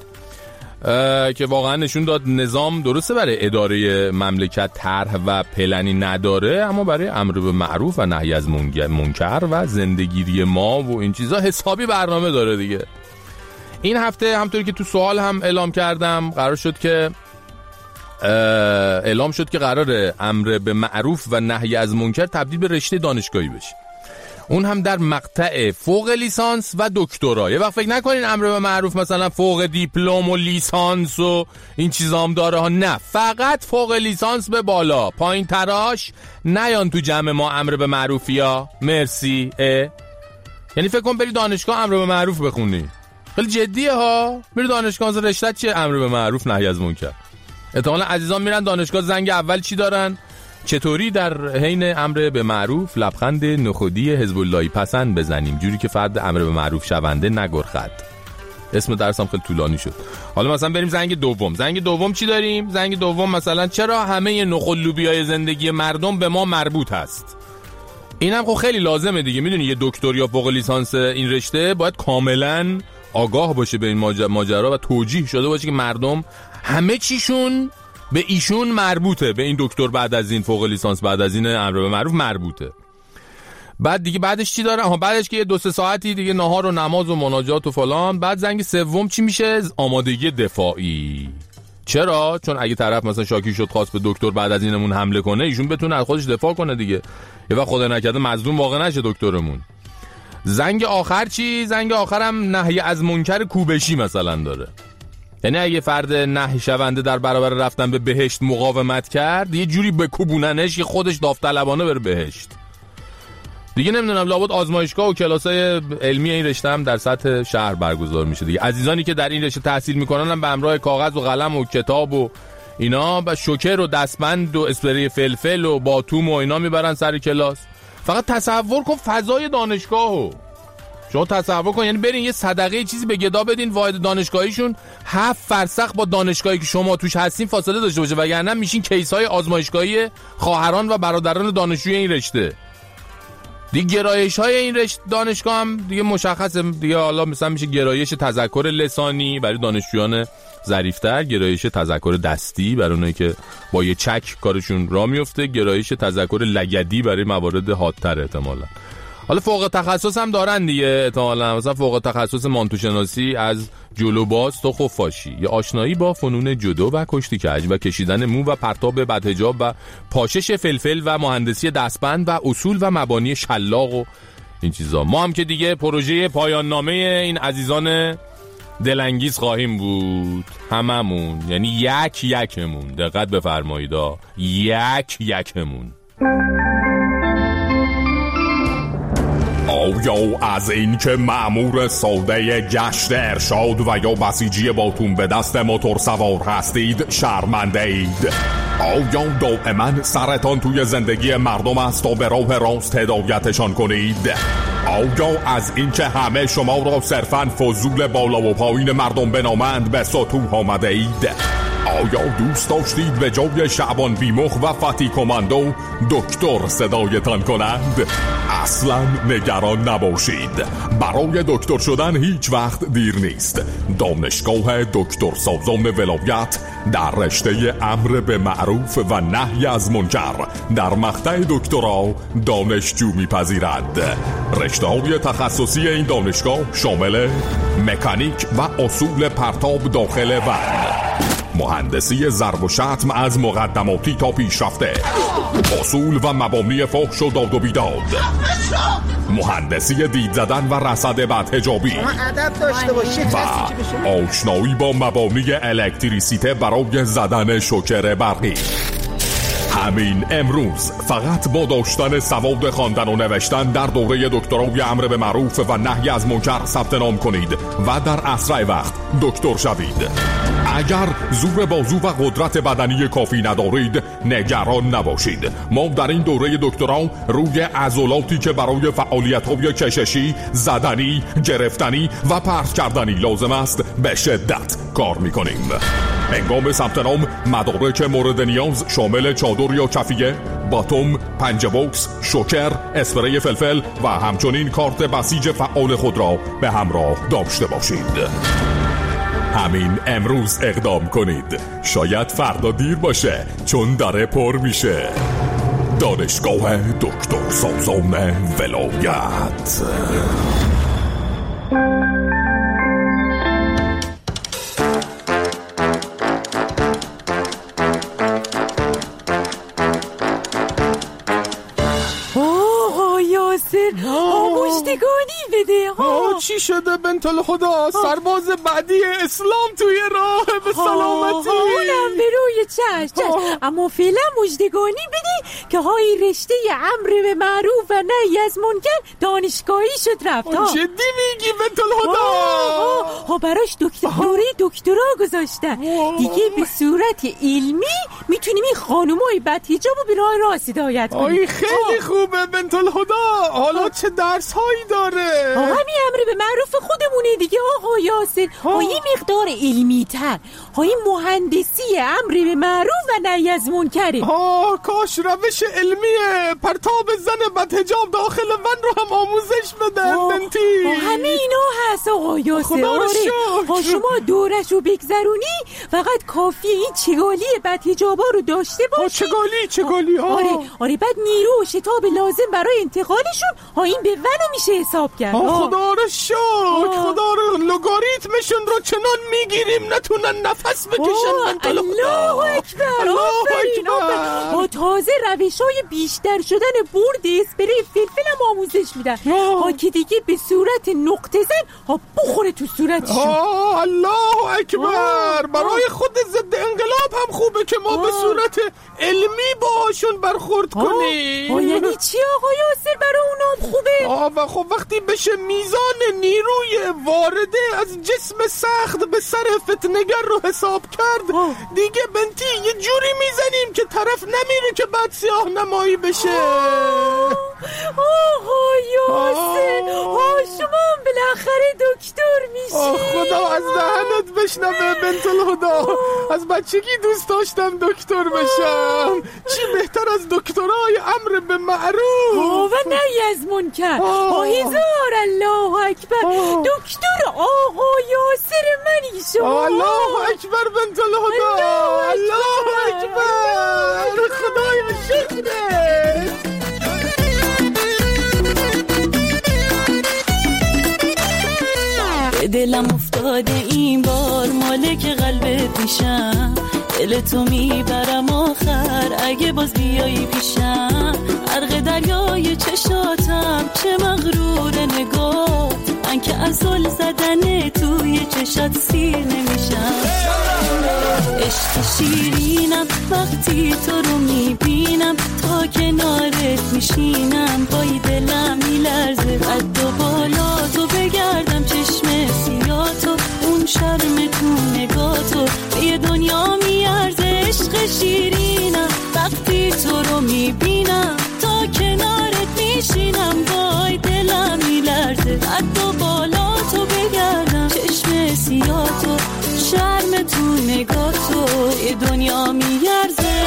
Speaker 2: که واقعا نشون داد نظام درسته برای اداره مملکت طرح و پلنی نداره، اما برای امر به معروف و نهی از منکر و زندگیری ما و این چیزا حسابی برنامه داره دیگه. این هفته همونطوری که تو سوال هم اعلام کردم قرار شد که اعلام شد که قراره امر به معروف و نهی از منکر تبدیل به رشته دانشگاهی بشه، اون هم در مقطع فوق لیسانس و دکترا. یه وقت فکر نکنین امر به معروف مثلا فوق دیپلم و لیسانس و این چیزا هم داره ها، نه، فقط فوق لیسانس به بالا، پایین تراش نیان تو جمع ما امر به معروفیا. مرسی. اه. یعنی فکر کن بری دانشگاه امر به معروف بخونی، خیلی جدیه ها. میری دانشگاه از رشته چیه؟ امر به معروف نهی از منکر. احتمالاً عزیزان میرن دانشگاه زنگ اول چی دارن؟ چطوری در حین امر به معروف لبخند نخودی حزب اللهی پسند بزنیم جوری که فرد امر به معروف شونده نگرخد. اسم درسم خیلی طولانی شد. حالا مثلا بریم زنگ دوم. زنگ دوم چی داریم؟ زنگ دوم مثلا چرا همه نخل لوبیای زندگی مردم به ما مربوط هست. اینم خب خیلی لازمه دیگه. میدونی یه دکتر یا فوق لیسانس این رشته باید کاملا آگاه باشه به این ماجرا و توجیه شده باشه که مردم همه چیشون به ایشون مربوطه، به این دکتر بعد از این فوق لیسانس بعد از این امر به معروف مربوطه. بعد دیگه بعدش چی داره؟ آها بعدش که یه دو سه ساعتی دیگه نهار و نماز و مناجات و فلان. بعد زنگ سوم چی میشه؟ آمادگی دفاعی. چرا؟ چون اگه طرف مثلا شاکی شد خواست به دکتر بعد از اینمون حمله کنه، ایشون بتونه از خودش دفاع کنه دیگه. یه وقت خدا نکرده مظلوم واقع نشه دکترمون. زنگ آخر چی؟ زنگ آخرم نهی از منکر کوبشی مثلا داره. یعنی اگه فرد نهی شونده در برابر رفتن به بهشت مقاومت کرد، یه جوری بکوبوننش که خودش داوطلبانه بره بهشت. دیگه نمیدونم لابد آزمایشگاه و کلاسای علمی این رشته هم در سطح شهر برگزار میشه دیگه. عزیزانی که در این رشته تحصیل میکنن هم به همراه کاغذ و قلم و کتاب و اینا و شوکر و دستبند و اسپری فلفل و باتوم و اینا میبرن سر کلاس. فقط تصور کن فضای دانشگاهو. شما تصور کن، یعنی برین یه صدقه چیزی به گدا بدین، واحد دانشگاهیشون هفت فرسخ با دانشگاهی که شما توش هستین فاصله داشته باشه، وگرنه میشین کیس‌های آزمایشگاهی خواهران و برادران دانشجوی این رشته. دیگه گرایش‌های این رشته دانشگاه هم دیگه مشخصه دیگه. حالا مثلا میشه گرایش تذکر لسانی برای دانشجویان ظریف‌تر، گرایش تذکر دستی برای اونایی که با یه چک کارشون راه میفته، گرایش تذکر لگدی برای موارد حادتر احتمالاً. حالا فوق تخصص هم دارن دیگه احتمالاً، مثلا فوق تخصص مانتوشناسی از جلوباز تا خفاشی، یا آشنایی با فنون جودو و کشتی کج و کشیدن مو و پرتاب بدحجاب و پاشش فلفل و مهندسی دستبند و اصول و مبانی شلاق و این چیزا. ما هم که دیگه پروژه پایان نامه این عزیزان دلانگیز خواهیم بود هممون، یعنی یک یکمون. دقت بفرمایید، یک یکمون.
Speaker 1: آیا از این که مأمور ساده گشت ارشاد و یا بسیجی باتون به دست موتور سوار هستید شرمنده اید؟ آیا دائما سرتان توی زندگی مردم است تا به راه راست هدایتشان کنید؟ آیا از این که همه شما را صرفاً فضول بالا و پایین مردم بنامند به سطوح آمده اید؟ آیا دوست داشتید به جای شعبان بیمخ و فتی کماندو دکتر صدایتان کنند؟ اصلا نگران نباشید، برای دکتر شدن هیچ وقت دیر نیست. دانشگاه دکتر سازان ولایت در رشته امر به معروف و نهی از منکر در مقطع دکترا دانشجو میپذیرد. رشته‌های تخصصی این دانشگاه شامل مکانیک و اصول پرتاب داخل ون، مهندسی ضرب و شتم از مقدماتی تا پیشرفته، اصول و مبانی فحش و داد و بیداد، مهندسی دید زدن و رصد بدحجابی و آشنایی با مبانی الکتریسیته برای زدن شوکر برقی. همین امروز فقط با داشتن سواد خواندن و نوشتن در دوره دکترای امر به معروف و نهی از منکر ثبت نام کنید و در اسرع وقت دکتر شوید. اگر زور بازو و قدرت بدنی کافی ندارید نگران نباشید. ما در این دوره دکترا روی عضلاتی که برای فعالیت‌های کششی، زدنی، گرفتنی و پرت کردنی لازم است به شدت کار می‌کنیم. هنگام ثبت نام مدارک مورد نیاز شامل چادر یا کفیه، باتوم، پنجه بوکس، شوکر، اسپری فلفل و همچنین کارت بسیج فعال خود را به همراه داشته باشید. همین امروز اقدام کنید، شاید فردا دیر باشه چون داره پر میشه. دانشگاه دکتر سازان ولایت.
Speaker 5: یاسر مشتگانی بده.
Speaker 2: ها چی شده بنت الهدی؟ سرباز بعدی اسلام توی راه به سلامتی.
Speaker 5: اونم به روی چشم چشم، اما فعلا مجدگانی بده که های رشته امر به معروف و نهی از منکر دانشگاهی شد رفت.
Speaker 2: جدی میگی بنت الهدی؟
Speaker 5: ها براش دکترا دکترا گذاشتن دیگه. به صورت علمی میتونیم این خانومای بدحجابو به راه راست هدایت کنیم.
Speaker 2: آی خیلی خوبه بنت الهدی. حالا چه درس هایی داره؟
Speaker 5: همین امر به معروف خودمونه دیگه آقا یاسر. ها این مقدار علمی تر، های مهندسی امر به معروف و نهی از منکره.
Speaker 2: ها کاش روش علمیه پرتاب زن بدحجاب داخل ون رو هم آموزش بده بنتی.
Speaker 5: همه اینا هست آقا یاسر. آره شما دورش رو بگذرونی، فقط کافیه این چگالی بدحجابا رو داشته باشی.
Speaker 2: چگالی چگالی ها.
Speaker 5: آره آره بعد نیرو و شتاب لازم برای انتقالشون ها این به ونو میشه حساب کرد.
Speaker 2: خدا رو شکر، خدا رو لگاریتمشون رو چنان میگیریم نتونن نفس بکشن بنت الهدی.
Speaker 5: الله اکبر
Speaker 2: الله اکبر.
Speaker 5: ها تازه روش‌های بیشتر شدن برد اسپری فلفل هم آموزش میدن ها که دیگه به صورت نقطه زن ها بخوره تو صورتشون.
Speaker 2: آه الله اکبر. برای خود ضد انقلاب هم خوبه که ما به صورت علمی باهاشون برخورد کنیم.
Speaker 5: آه یعنی چی آقا یاسر برای اونام خوبه؟
Speaker 2: آه و خب وقتی بشه میزان نیروی وارده از جسم سخت به سر فتنگر رو حساب کرد آه. دیگه بنتی یه جوری میزنیم که طرف نمیره که بعد سیاه نمایی بشه.
Speaker 5: آقا یاسر آه شما هم بالاخره دکتر میشی.
Speaker 2: آه خدا از دهنت بشنوه بنت الهدی. از بچگی دوست داشتم دکتر بشم. چی بهتر از دکترای امر به معروف
Speaker 5: و نهی از منکر. آه هزار الله اکبر. دکتر آقا یاسر منی شما.
Speaker 2: الله اکبر بنت الهدی. الله اکبر. خدایا شکرت.
Speaker 8: دلم افتاده این بار مالک قلب پیشم، دل تو میبرم آخر اگه باز بیایی پیشم. غرق دریای چشاتم چه مغرور نگاه، من که از زل زدن توی چشات سیر نمیشم. عشق شیرینم وقتی تو رو میبینم، تا کنارت میشینم بای دلم میلرزه. قد و بالا تو بگردم چشم سیاتو، اون شرم تو نگاتو به دنیا میارزه. عشق شیرینم وقتی تو رو میبینم، تا کنارت میشینم بای دلم میلرزه. قد و بالا تو بگردم چشم سیاتو، شرم تو نگاتو به دنیا میارزه.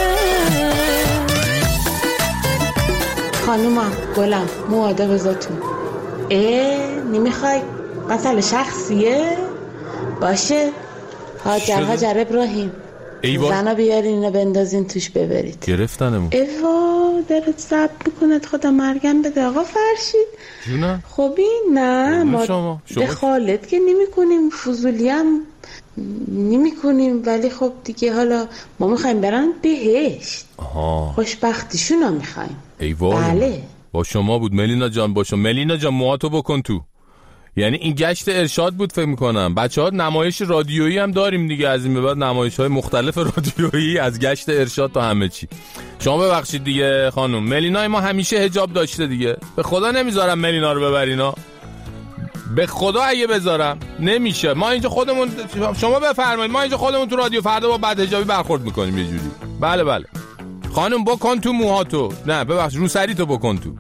Speaker 9: خانومم گلم مواده بزاتون. اه نمیخوای مثلا شخصیه باشه؟ هاجر هاجر ابراهیم زنا بیارین اینو بندازین توش ببرید.
Speaker 2: گرفتنمون
Speaker 9: ایوا درت ضبط میکنه خدا مرگم بده آقا فرشید.
Speaker 2: جونه
Speaker 9: خوبی؟ نه ما شما. شما. دخالت که نمی کنیم، فضولی هم نمی کنیم، ولی خب دیگه حالا ما میخوایم برن بهشت. آها. خوشبختیشون هم میخوایم.
Speaker 2: ایوا
Speaker 9: بله
Speaker 2: با شما بود ملینا جان. با شما ملینا جان موهاتو بکن تو. یعنی این گشت ارشاد بود فکر میکنم. بچه ها نمایش رادیویی هم داریم دیگه، از این به بعد نمایش های مختلف رادیویی از گشت ارشاد تا همه چی. شما ببخشید دیگه خانم. ملینای ما همیشه حجاب داشته دیگه. به خدا نمیذارم ملینا رو ببرینا، به خدا اگه بذارم نمیشه. ما اینجا خودمون، شما بفرمایید، ما اینجا خودمون تو رادیو فردا با بدحجابی برخورد میکنیم یه جوری. بله بله خانم بکن تو موهاتو. نه ببخشید روسری تو بکن تو.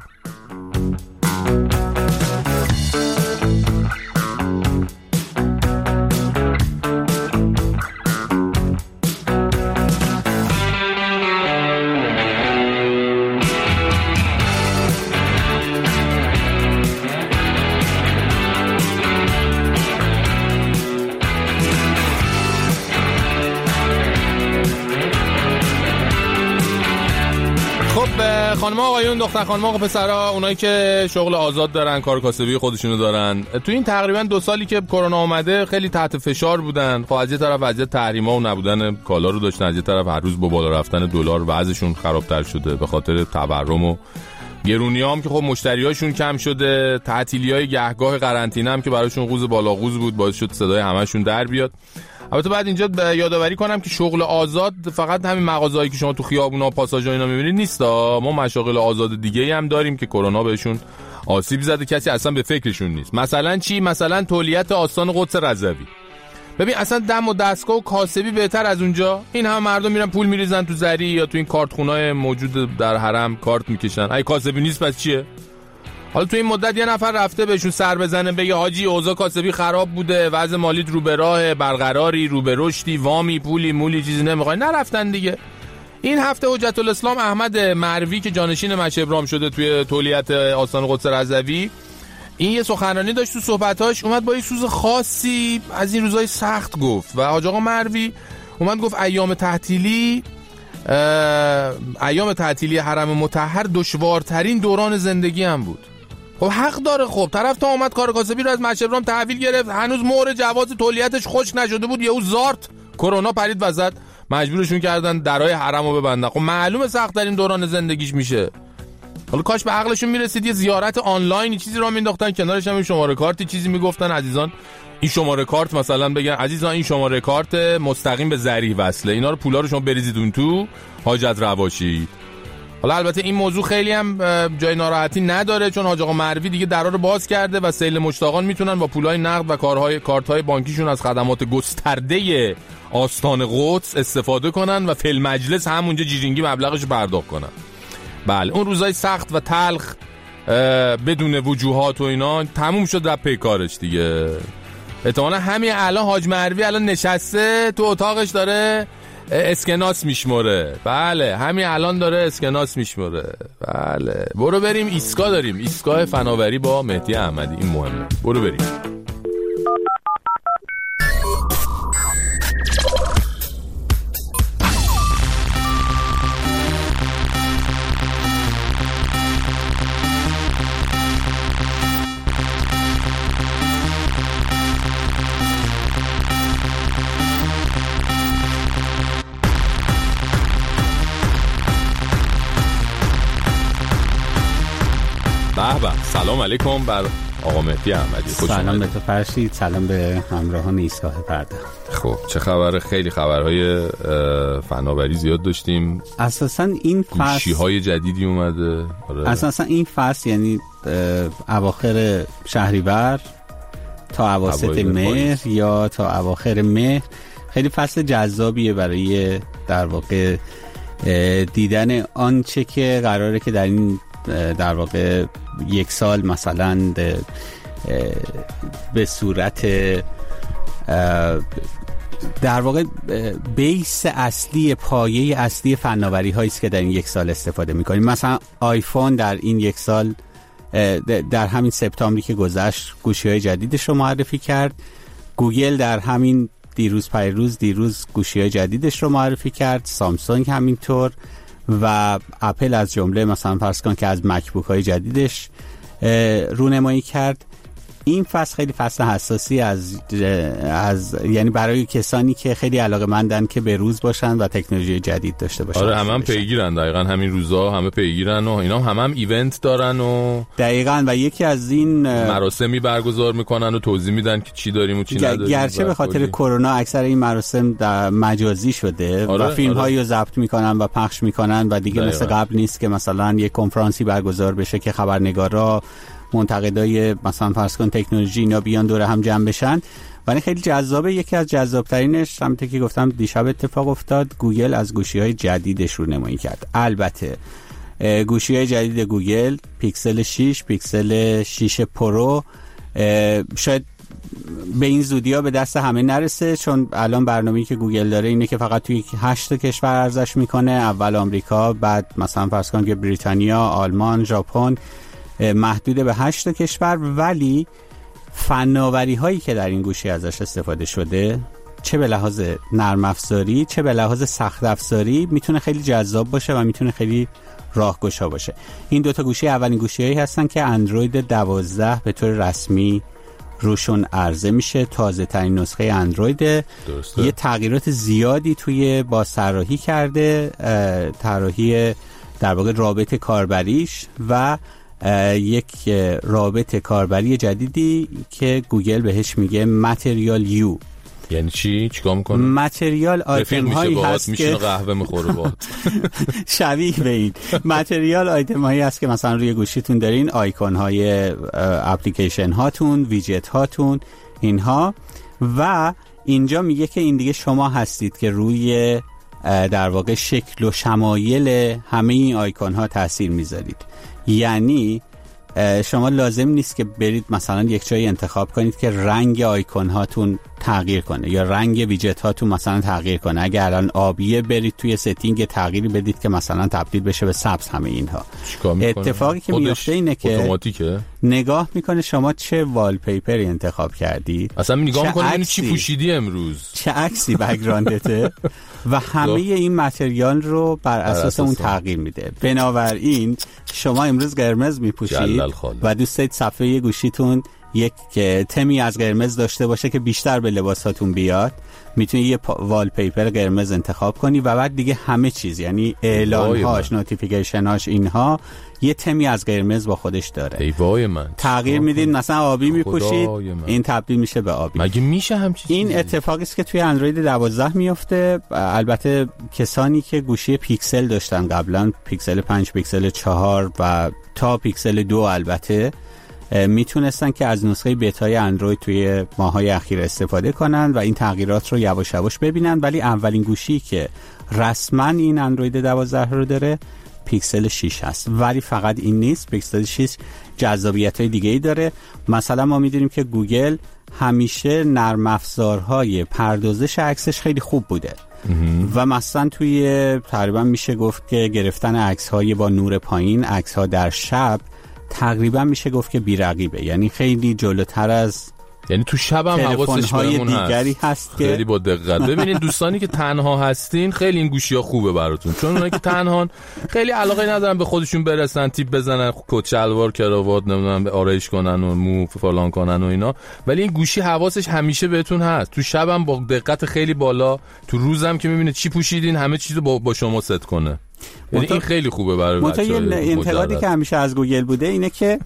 Speaker 2: خانم آقایون، دختر خانم آقا پسرا، اونایی که شغل آزاد دارن، کار کاسبی خودشونو دارن، تو این تقریبا دو سالی که کرونا اومده خیلی تحت فشار بودن. خب از یه طرف وضعیت تحریما و نبودن کالا رو داشتن، از یه طرف هر روز با بالا رفتن دلار وضعشون خرابتر شده به خاطر تورم و گرونیام که خب مشتریاشون کم شده، تعطیلیای گهگاه قرنطینه هم که براشون قوز بالا قوز بود باعث شد صدای همشون در بیاد. البته بعد اینجا یادآوری کنم که شغل آزاد فقط همین مغازه‌ای که شما تو خیابونا و پاساژها اینا می‌بینید نیستا. ما مشاغل آزاد دیگه‌ای هم داریم که کرونا بهشون آسیب زده، کسی اصلا به فکرشون نیست. مثلا چی؟ مثلا تولیت آستان قدس رضوی. ببین اصلا دم و دستگاه و کاسبی بهتر از اونجا. این هم مردم میرن پول میریزن تو زری یا تو این کارتخونه‌های موجود در حرم کارت میکشن. اگه کاسبی نیست پس چیه؟ حالا تو این مدت یه نفر رفته بهشون سر بزنه بگه حاجی اوضاع کاسبی خراب بوده، وضع مالیت رو به راه، برقراری، رو به رشدی، وامی، پولی، مولی چیزی نمیخوای، نرفتن دیگه. این هفته حجت الاسلام احمد مروی که جانشین مشه ابراهیم شده توی تولیت آستان قدس رضوی، این یه سخنرانی داشت، تو صحبتاش اومد با یه سوز خاصی از این روزای سخت گفت و حاج آقا مروی اومد گفت ایام تعطیلی ایام تعطیلی حرم مطهر دشوارترین دوران زندگی هم بود. خب حق داره. خب طرف تا اومد کار کاسبی رو از مشه ابراهیم تحویل گرفت، هنوز مهر جواز تولیتش خشک نشده بود، یهو زارت کرونا پرید وسط، مجبورشون کردن درای حرمو ببندن. خب معلومه سخت ترین دوران زندگیش میشه. حالا کاش به عقلشون میرسید یه زیارت آنلاین چیزی رو مینداختن کنارش، هم شماره کارتی چیزی میگفتن عزیزان این شماره کارت مثلا بگن عزیزان این شماره کارت مستقیم به ذریح وصله، اینا رو پولا رو شما بریزید اون تو حاجت رواشید. حالا البته این موضوع خیلی هم جای ناراحتی نداره چون حاج آقا مروی دیگه درا رو باز کرده و سیل مشتاقان میتونن با پولای نقد و کارهای کارت‌های بانکیشون از خدمات گسترده آستان قدس استفاده کنن و فیل مجلس همونجا جیرینگی مبلغش پرداخت کنن. بله اون روزای سخت و تلخ بدون وجوهات و اینا تموم شد رفت پی کارش دیگه. احتمالاً همین الان حاج مروی الان نشسته تو اتاقش داره اسکناس میشموره. بله همین الان داره اسکناس میشموره. بله برو بریم ایستگاه داریم، ایستگاه فناوری با مهدی احمدی، این مهمه. برو بریم. بابا سلام علیکم بر آقا مهدی احمدی.
Speaker 10: سلام به تو فرشید، سلام به همراهان ایستگاه پرده.
Speaker 2: خب چه خبره؟ خیلی خبرهای فناوری زیاد داشتیم.
Speaker 10: اساسا این فصل
Speaker 2: گوشی‌های جدیدی اومده.
Speaker 10: آره. اساسا این فصل یعنی اواخر شهریور تا اواسط مهر یا تا اواخر مهر خیلی فصل جذابیه برای در واقع دیدن آنچه که قراره که در این در واقع یک سال مثلا به صورت در واقع بیس اصلی پایه اصلی فناوری هایی است که در این یک سال استفاده میکنیم. مثلا آیفون در این یک سال در همین سپتامبری که گذشت گوشی های جدیدش رو معرفی کرد. گوگل در همین دیروز پیروز دیروز گوشی های جدیدش رو معرفی کرد. سامسونگ همینطور و اپل از جمله مثلا فرض کن که از مکبوک های جدیدش رونمایی کرد. این فصل خیلی فصل حساسی از از یعنی برای کسانی که خیلی علاقه‌مندن که به روز باشن و تکنولوژی جدید داشته باشن.
Speaker 2: آره همه هم پیگیرن، دقیقاً همین روزا همه پیگیرن و اینا هم, هم ایونت دارن و
Speaker 10: دقیقاً و یکی از این
Speaker 2: مراسمی برگزار میکنن و توضیح میدن که چی داریم و چی نداریم.
Speaker 10: گرچه به خاطر کرونا اکثر این مراسم در مجازی شده. آره، و فیلم‌هایی رو ضبط میکنن و پخش میکنن و دیگه دقیقاً مثل قبل نیست که مثلا یک کنفرانسی برگزار بشه که خبرنگارا منتقدای مثلا فرض کن تکنولوژی اینا بیان دور هم جمع بشن. ولی خیلی جذابه. یکی از جذابترینش همونطور که گفتم دیشب اتفاق افتاد، گوگل از گوشی‌های جدیدش رو نمایی کرد. البته گوشی‌های جدید گوگل پیکسل شش، پیکسل شش پرو شاید به این زودی‌ها به دست همه نرسه، چون الان برنامه‌ای که گوگل داره اینه که فقط توی هشت کشور عرضش میکنه. اول آمریکا، بعد مثلا فرض کن که بریتانیا، آلمان، ژاپن، محدود به هشت کشور. ولی فناوری هایی که در این گوشی ازش استفاده شده چه به لحاظ نرم افزاری چه به لحاظ سخت افزاری میتونه خیلی جذاب باشه و میتونه خیلی راهگشا باشه. این دوتا گوشی اولین گوشی هایی هستن که اندروید دوازده به طور رسمی روشون عرضه میشه. تازه ترین نسخه اندروید یه تغییرات زیادی توی بازطراحی کرده. طراحی در واقع رابط کاربریش و یک رابط کاربری جدیدی که گوگل بهش میگه متریال یو.
Speaker 2: یعنی چی؟ چیکار میکنه؟
Speaker 10: متریال آیتم هایی هست
Speaker 2: که قهوه میخوره باهات.
Speaker 10: شبیه به این متریال آیتم هایی هست که مثلا روی گوشیتون دارین، آیکون های اپلیکیشن هاتون، ویجت هاتون، اینها. و اینجا میگه که این دیگه شما هستید که روی در واقع شکل و شمایل همه این آیکون ها تاثیر میذارید. یعنی شما لازم نیست که برید مثلا یک جایی انتخاب کنید که رنگ آیکون هاتون تغییر کنه یا رنگ ویجت هاتون مثلا تغییر کنه. اگر الان آبیه برید توی ستینگ تغییری بدید که مثلا تبدیل بشه به سبز. همه اینها اتفاقی که میفته اینه که
Speaker 2: اتوماتیکه
Speaker 10: نگاه میکنه شما چه والپیپری انتخاب کردی،
Speaker 2: اصلا نگاه میکنه ببینی چی پوشیدی امروز،
Speaker 10: چه عکسی بک‌گراندته و همه این متریال رو بر اساس اون تغییر میده. بنابراین شما امروز قرمز میپوشید و دوست دارید صفحه گوشیتون یک تمی از قرمز داشته باشه که بیشتر به لباساتون بیاد، میتونی یه والپیپر قرمز انتخاب کنی و بعد دیگه همه چیز، یعنی اعلانهاش، نوتیفیکیشناش، اینها یه تمی از قرمز با خودش داره.
Speaker 2: ای وای من،
Speaker 10: تغییر میدین، مثلا آبی میپوشید این تبدیل میشه به آبی.
Speaker 2: مگه میشه همچین چیزی؟
Speaker 10: این اتفاقی است که توی اندروید دوازده میفته. البته کسانی که گوشی پیکسل داشتن قبلا، پیکسل پنج، پیکسل چهار و تا پیکسل دو البته میتونستن که از نسخه بتای اندروید توی ماهای اخیر استفاده کنن و این تغییرات رو یواش یواش ببینن. ولی اولین گوشی که رسما این اندروید دوازده رو داره پیکسل شش هست. ولی فقط این نیست، پیکسل شش جذابیت‌های دیگه‌ای داره. مثلا ما می‌دونیم که گوگل همیشه نرم افزارهای پردازش عکسش خیلی خوب بوده و مثلا توی تقریبا میشه گفت که گرفتن عکس‌های با نور پایین، عکس‌ها در شب، تقریبا میشه گفت که بی‌رقیبه. یعنی خیلی جلوتر از،
Speaker 2: یعنی تو شب هم حواسش بهمون
Speaker 10: دیگری هست که
Speaker 2: خیلی با دقت. ببینید دوستانی که تنها هستین خیلی این گوشی‌ها خوبه براتون، چون اونایی که تنهان خیلی علاقه ندارن به خودشون برسن، تیپ بزنن، کت شلوار کراوات نمیدونم آرایش کنن و مو فلان کنن و اینا. ولی این گوشی حواسش همیشه بهتون هست، تو شب هم با دقت خیلی بالا، تو روزم که میبینه چی پوشیدین همه چیزو با, با شما ست کنه. یعنی این خیلی خوبه برای بچه‌ها.
Speaker 10: انتقادی که همیشه از گوگل بوده اینه که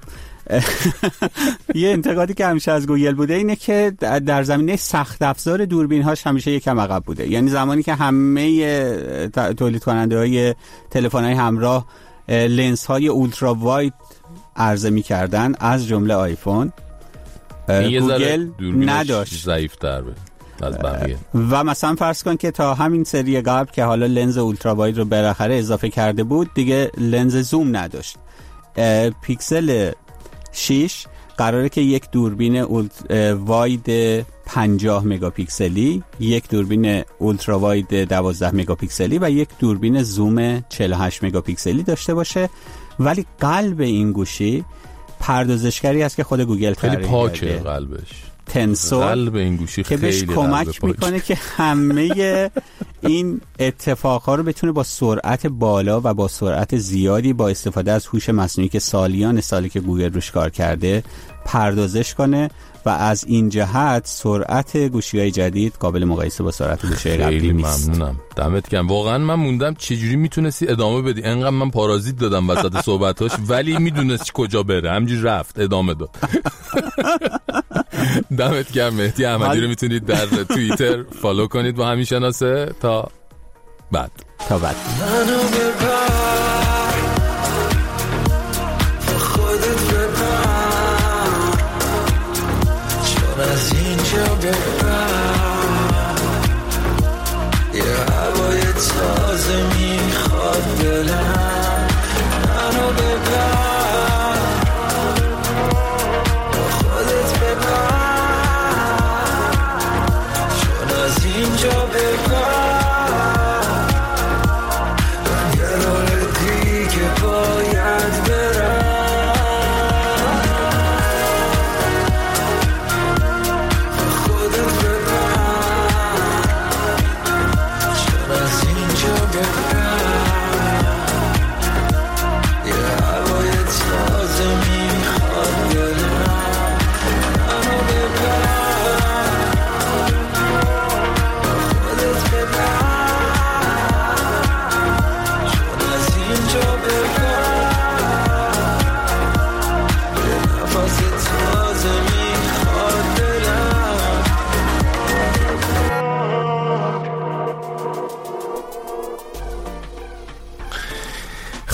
Speaker 10: یه انتقادی که همیشه از گوگل بوده اینه که در زمینه سخت افزار دوربین هاش همیشه یکم عقب بوده. یعنی زمانی که همه تولید کننده های تلفن های همراه لنز های اولترا واید عرضه می کردن از جمله آیفون، گوگل نداشت،
Speaker 2: ضعیف تر بود از بقیه.
Speaker 10: و مثلا فرض کن که تا همین سری قبل که حالا لنز اولترا واید رو بالاخره اضافه کرده بود، دیگه لنز زوم نداشت. پیکسل شش قراره که یک دوربین واید پنجاه مگاپیکسلی، یک دوربین اولترا واید دوازده مگاپیکسلی و یک دوربین زوم چهل و هشت مگاپیکسلی داشته باشه. ولی قلب این گوشی پردازشگری است که خود گوگل
Speaker 2: خیلی پاکه قلبش،
Speaker 10: تنسور،
Speaker 2: قلب این گوشی
Speaker 10: که بهش کمک میکنه که همه این اتفاقها رو بتونه با سرعت بالا و با سرعت زیادی با استفاده از هوش مصنوعی که سالیان سالی که گوگل روش کار کرده پردازش کنه و از این جهت سرعت گوشی‌های جدید قابل مقایسه با سرعت گوشی‌های قبلی نیست.
Speaker 2: ممنونم، دمت گرم. واقعا من موندم چجوری میتونستی ادامه بدی، انقدر من پارازیت دادم وسط صحبتاش ولی میدونست کجا بره، همینجوری رفت ادامه داد. دمت گرم مهدی احمدی رو میتونید در توییتر فالو کنید با همین شناسه. تا بعد
Speaker 10: تا بعد
Speaker 11: از اینجا ببر یه هوای تازه میخواد دلم، منو ببر با خودت ببر، چون از اینجا ببر من یه رول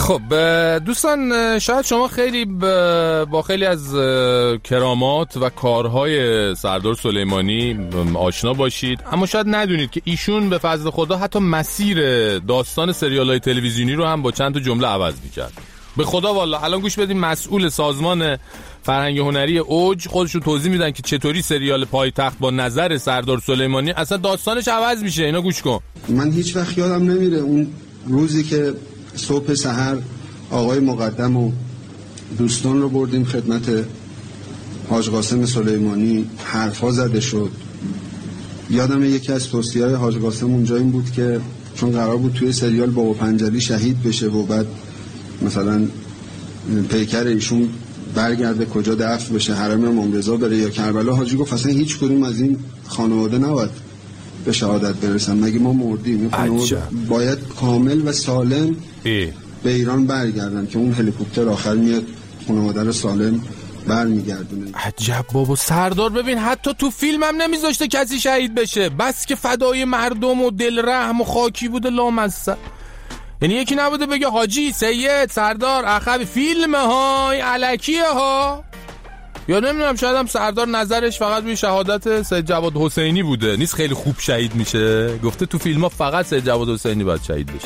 Speaker 2: خب دوستان، شاید شما خیلی با خیلی از کرامات و کارهای سردار سلیمانی آشنا باشید، اما شاید ندونید که ایشون به فضل خدا حتی مسیر داستان سریال‌های تلویزیونی رو هم با چند تا جمله عوض می‌کرد. به خدا والله. الان گوش بدین، مسئول سازمان فرهنگ هنری اوج خودشون توضیح میدن که چطوری سریال پایتخت با نظر سردار سلیمانی اصلا داستانش عوض میشه. اینا گوش کن.
Speaker 12: من هیچ وقت یادم نمیره اون روزی که صبح سحر آقای مقدم و دوستان رو بردیم خدمت حاج قاسم سلیمانی، حرفا زده شد. یادم یکی از توصیه‌های حاج قاسم اونجا این بود که چون قرار بود توی سریال بابا پنجلی شهید بشه و بعد مثلا پیکر ایشون برگرده کجا دفن بشه، حرم امام رضا بره یا کربلا، حاجی گفت اصلا هیچ کدوم از این خانواده نباید به شهادت برسن، مگه ما مردیم. باید کامل و سالم ای. به ایران برگردن که اون هلیکوپتر آخر میاد خانواده رو سالم برمیگردونه.
Speaker 2: عجب بابا. سردار ببین حتی تو فیلم هم نمیذاشته کسی شهید بشه، بس که فدای مردم و دل رحم و خاکی بوده لامصب. یعنی یکی نبوده بگه حاجی سید سردار اخوی فیلم های الکیه ها، یا نمیدونم شاید هم سردار نظرش فقط روی شهادت سید جواد حسینی بوده، نیست خیلی خوب شهید میشه، گفته تو فیلم ها فقط سید جواد حسینی باید شهید بشه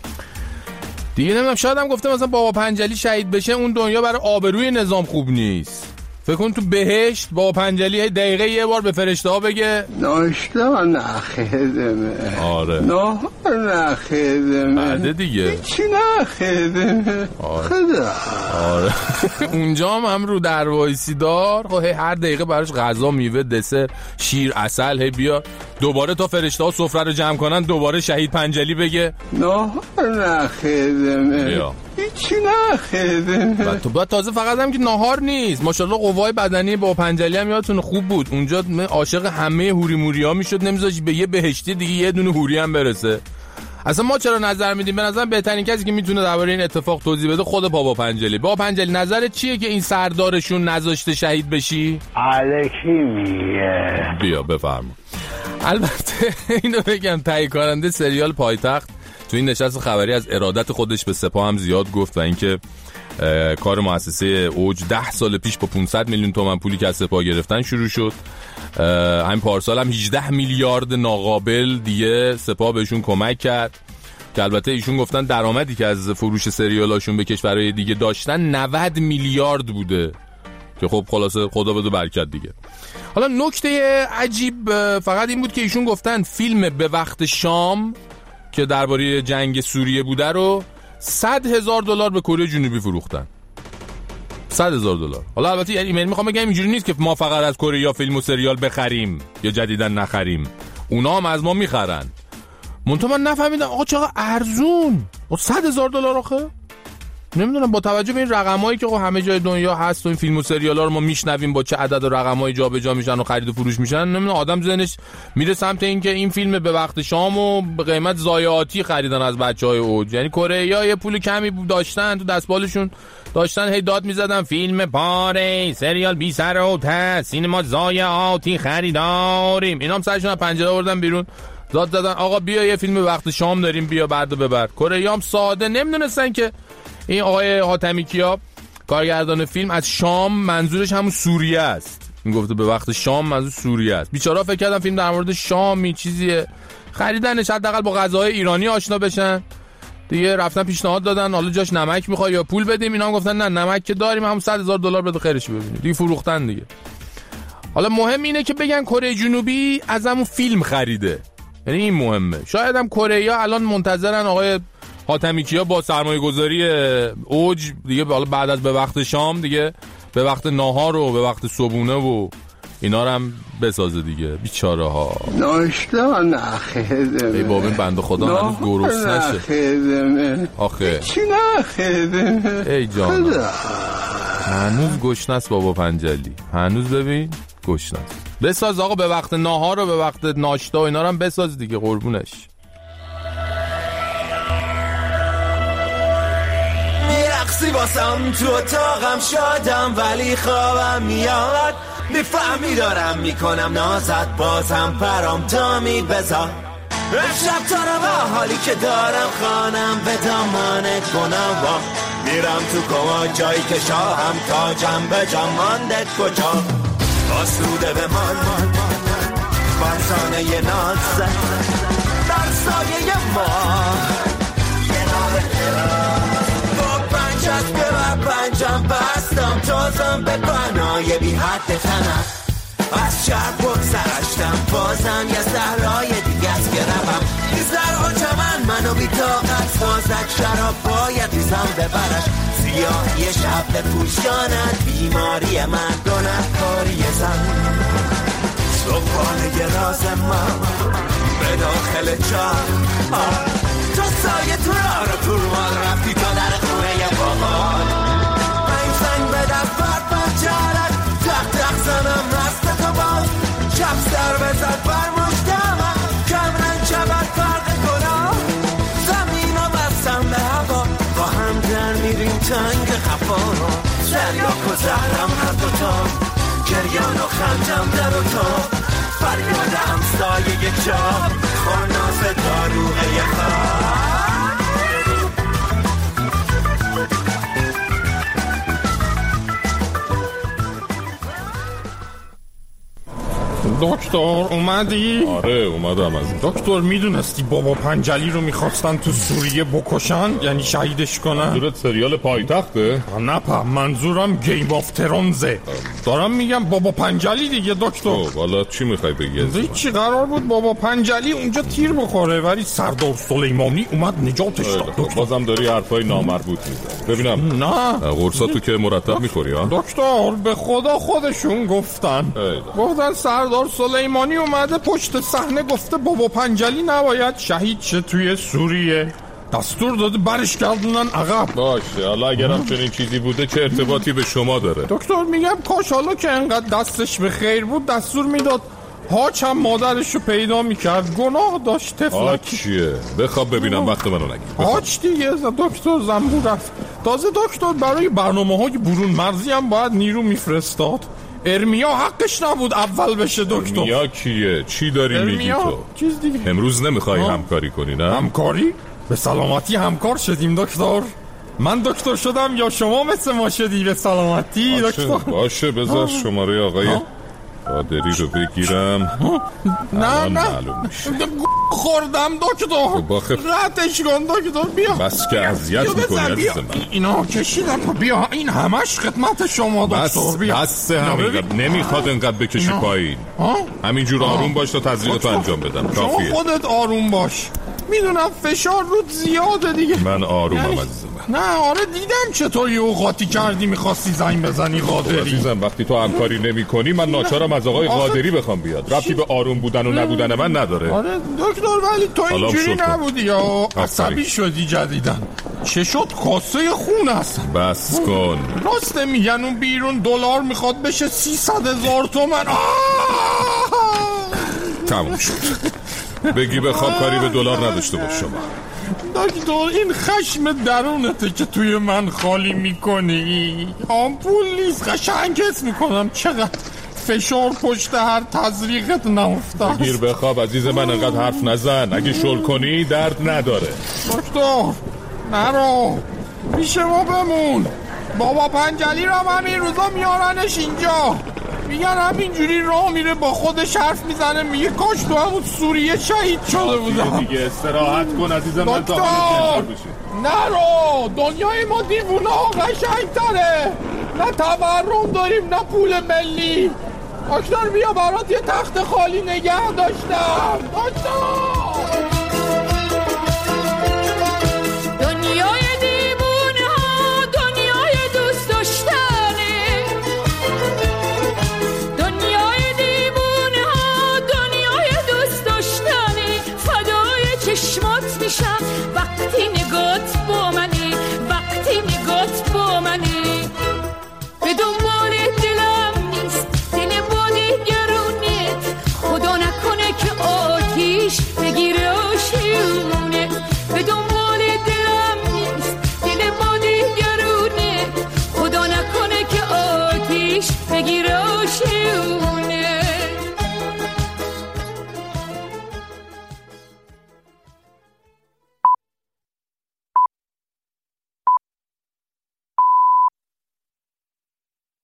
Speaker 2: دیگه. نمیدونم شاید هم گفته مثلا بابا پنجلی شهید بشه اون دنیا برای آبروی نظام خوب نیست. فکر کن تو بهشت بابا پنجلی دقیقه یه بار به فرشته ها بگه
Speaker 3: ناشتا نخیدمه،
Speaker 2: آره
Speaker 3: نهار نخیدمه،
Speaker 2: بعده دیگه
Speaker 3: چی نخیدمه،
Speaker 2: آره.
Speaker 3: خدا
Speaker 2: آره. اونجا هم, هم رو در وایسی دار خب هر دقیقه براش غذا، میوه، دسر، شیر، عسل هی بیار، دوباره تا فرشته ها سفره رو جمع کنن دوباره شهید پنجلی بگه
Speaker 3: نهار نخیدمه، هیچی نخیدمه.
Speaker 2: و تو بعد تازه فقط هم که نهار نیست، ماشاءالله قوای بدنی با پنجلی هم یادتون خوب بود، اونجا عاشق همه هوری موری ها میشد، نمیذاش به یه بهشتی دیگه یه دونه هوری هم برسه. اصلا ما چرا نظر میدیم؟ به نظر بهترین کسی که میتونه درباره این اتفاق توضیح بده خود بابا پنجلی. بابا پنجلی نظرت چیه که این سردارشون نذاشته شهید بشی؟
Speaker 3: الکی میگه.
Speaker 2: بیا بفرما. البته اینو بگم تهیه کننده سریال پایتخت تو این نشست خبری از ارادت خودش به سپاه هم زیاد گفت و اینکه کار مؤسسه اوج ده سال پیش با پانصد میلیون تومان پولی که از سپاه گرفتن شروع شد. همین پارسال هم هجده میلیارد ناقابل دیگه سپاه بهشون کمک کرد که البته ایشون گفتن درآمدی که از فروش سریالاشون به کشورهای دیگه داشتن نود میلیارد بوده که خب خلاصه خدا بده برکت دیگه. حالا نکته عجیب فقط این بود که ایشون گفتن فیلم به وقت شام که درباره جنگ سوریه بوده رو صد هزار دلار به کره جنوبی فروختن. صد هزار دلار. حالا البته یعنی من میخوام بگم اینجوری نیست که ما فقط از کره یا فیلم و سریال بخریم یا جدیدن نخریم، اونا هم از ما میخرن. منتها من نفهمیدم آقا چقدر ارزون صد هزار دلار آخه. نمیدونم با توجه به این رقمایی که همه جای دنیا هست و این فیلم و سریالا رو ما میشنویم با چه عدد و رقمای جابجا میشن و خرید و فروش میشن، نمیدونم آدم ذهنش میره سمت این که این فیلم به وقت شام و به قیمت ضایعاتی خریدن از بچهای اوج. یعنی کره‌ای‌ها یه پول کمی داشتن تو دستبالشون داشتن هی داد میزدن فیلم پاره، سریال بی سر و ته، سینما ضایعاتی خریداریم. اینا هم سرشون از پنجره آوردن بیرون داد دادن آقا بیا یه فیلم وقت شام داریم بیا بعدو ببر. کره‌ای‌ها هم ساده نمیدونستن که این آقای حاتمی کیا کارگردان فیلم از شام منظورش همون سوریه است. میگفته به وقت شام منظور سوریه است. بیچاره‌ها فکر کردن فیلم در مورد شامی چیزیه، خریدنش حداقل با غذاهای ایرانی آشنا بشن دیگه. رفتن پیشنهاد دادن حالا جاش نمک میخوای یا پول بدیم، اینا هم گفتن نه نمک که داریم، همون صد هزار دلار بده خیرش ببینید دیگه. فروختن دیگه. حالا مهم اینه که بگن کره جنوبی از همون فیلم خریده، یعنی این مهمه. شاید هم کره‌ای‌ها الان منتظرن آقای حاتمی کیا با سرمایه گذاری اوج دیگه حالا بعد از به وقت شام دیگه به وقت ناهار و به وقت صبحونه و اینا رو هم بسازه دیگه. بیچاره ها
Speaker 3: ناشتا نخیدمه.
Speaker 2: ای بابا این بنده خدا هنوز گرست نشه
Speaker 3: نخیدمه
Speaker 2: آخه
Speaker 3: چی نخیدمه
Speaker 2: ای جان هنوز گشنه است بابا پنجلی، هنوز ببین گشنه است. بساز آقا به وقت ناهار و به وقت ناشتا و اینا رو هم بساز دیگه قربونش.
Speaker 11: میرقصی واسم تو اتاقم شادم ولی خوابم میاد، میفهمی دارم میکنم نازت بازم پرام تا می بذار امشب تا رو با حالی که دارم خانم به دامان گناه میرم تو کما جایی که شاهم تاجم به جا مانده کجا آسوده به من فرزانه ناز در سایه ما با پنج از که بر پنجم بستم تازم به بنای بی حد تنم از شهر بگذرشتم بازم یه زهرهای دیگه از گربم این زرها چمن منو بی طاقت بازد شراب باید ریزم ببرش سیاهی شب بپوشاند بیماری من دونت کاری زن صبحانه راز من به داخل جان تو سایه تو را رو تورمال رفتی تا در خونه باقال این زنگ به دست برد بچارک تخت تخت زنم رست تو باز شب سر بزد بر مشتم کمرن چبت فرق کنم زمین و بستم به هوا با هم در میریم تنگ خفانا زریاک و زهرم هر دوتا گریان و خنجم در و تا فریاد همسایه چا خاناز داروغه خواه
Speaker 2: دکتر اومدی؟
Speaker 7: آره اومدم. از
Speaker 2: دکتر میدونستی بابا پنجلی رو میخواستن تو سوریه بکشن؟ یعنی شهیدش کنن؟
Speaker 7: منظورت سریال پایتخته؟
Speaker 2: نه پا منظورم گیم آف ترونزه. دارم میگم بابا پنجلی دیگه دکتر.
Speaker 7: خب حالا چی میخوای بگی؟
Speaker 2: چی قرار بود بابا پنجلی اونجا تیر بخوره ولی سردار سلیمانی اومد نجاتش داد دکتر.
Speaker 7: بازم داری حرفای نامربوط میزنی. ببینم
Speaker 2: نه
Speaker 7: قرصاتو که مرتب میخوری ها؟
Speaker 2: دکتر به خدا خودشون گفتن گفتن سردار سلیمانی اومده پشت صحنه گفته بابا پنجلی نباید شهید شه توی سوریه دستور داده برش گردونن عقب.
Speaker 7: باشه حالا اگرم چنین چیزی بوده چه ارتباطی به شما داره؟
Speaker 2: دکتر میگم کاش حالا که انقدر دستش به خیر بود دستور میداد هاچ هم مادرشو پیدا میکرد گناه داشت تفلک.
Speaker 7: هاچ چیه؟ بخواب ببینم وقت منو نگیر.
Speaker 2: هاچ دیگه دکتر زنبور رفت. تازه دکتر برای برنامه های برون مرزی هم باید نیرو میفرستاد. ارمیا حقش نبود اول بشه دکتر.
Speaker 7: ارمیا کیه؟ چی داری میگی تو؟
Speaker 2: چیز دیگه.
Speaker 7: امروز نمیخوای همکاری کنی نه؟
Speaker 2: همکاری؟ به سلامتی همکار شدیم دکتر. من دکتر شدم یا شما مثل ما شدی به سلامتی
Speaker 7: باشه
Speaker 2: دکتر؟
Speaker 7: باشه بذار شماره آقای قادری رو بگیرم.
Speaker 2: نه نه
Speaker 7: میشه.
Speaker 2: خوردم دکتر.
Speaker 7: باخه
Speaker 2: رتش کن دکتر بیا.
Speaker 7: بس که اذیت میکنی عزیز من.
Speaker 2: اینا کشیدم بیا این همش خدمت شما دکتر بیا.
Speaker 7: بس همینقدر نمیخواد انقدر بکشی پایین. همینجور آروم باش تا تزریقتو انجام بدم کافیه.
Speaker 2: شما خودت آروم باش میدونم فشار رود زیاده دیگه.
Speaker 7: من آرومم عزیز من.
Speaker 2: نه آره دیدم چطور یه اوقاتی کردی میخواستی زنگ بزنی قادری.
Speaker 7: عزیزم وقتی تو همکاری نمی کنی من ناچارم از آقای قادری بخوام بیاد. ربطی به آروم بودن و نبودن من نداره.
Speaker 2: آره دکتر ولی تو اینجوری نبودی یا عصبی شدی جدیدن. چه شد کاسه خون هستن.
Speaker 7: بس کن.
Speaker 2: راسته میگن اون بیرون دلار میخواد بشه سیصد هزار تومن.
Speaker 7: تموم شد. بگی بخواب کاری به دلار نداشته باش شما.
Speaker 2: دکتر این خشم درونته که توی من خالی میکنی. آمپول نیست قشنگ حس میکنم چقدر فشار پشت هر تزریقت نافتاد.
Speaker 7: بگیر بخواب عزیز من انقدر حرف نزن. اگه شل کنی درد نداره.
Speaker 2: دکتر نرو پیش ما بمون. بابا پنجلی رو همین روزا میارنش اینجا میگن همینجوری راه میره با خودش حرف میزنه میگه کاش تو همون سوریه شهید شده بودم.
Speaker 7: دیگه استراحت کن عزیزم من
Speaker 2: دکتر نرو دنیای ما دیوونه ها قشنگ تره. نه تورم داریم نه پول ملی. دکتر بیا برات یه تخت خالی نگه داشتم دکتر.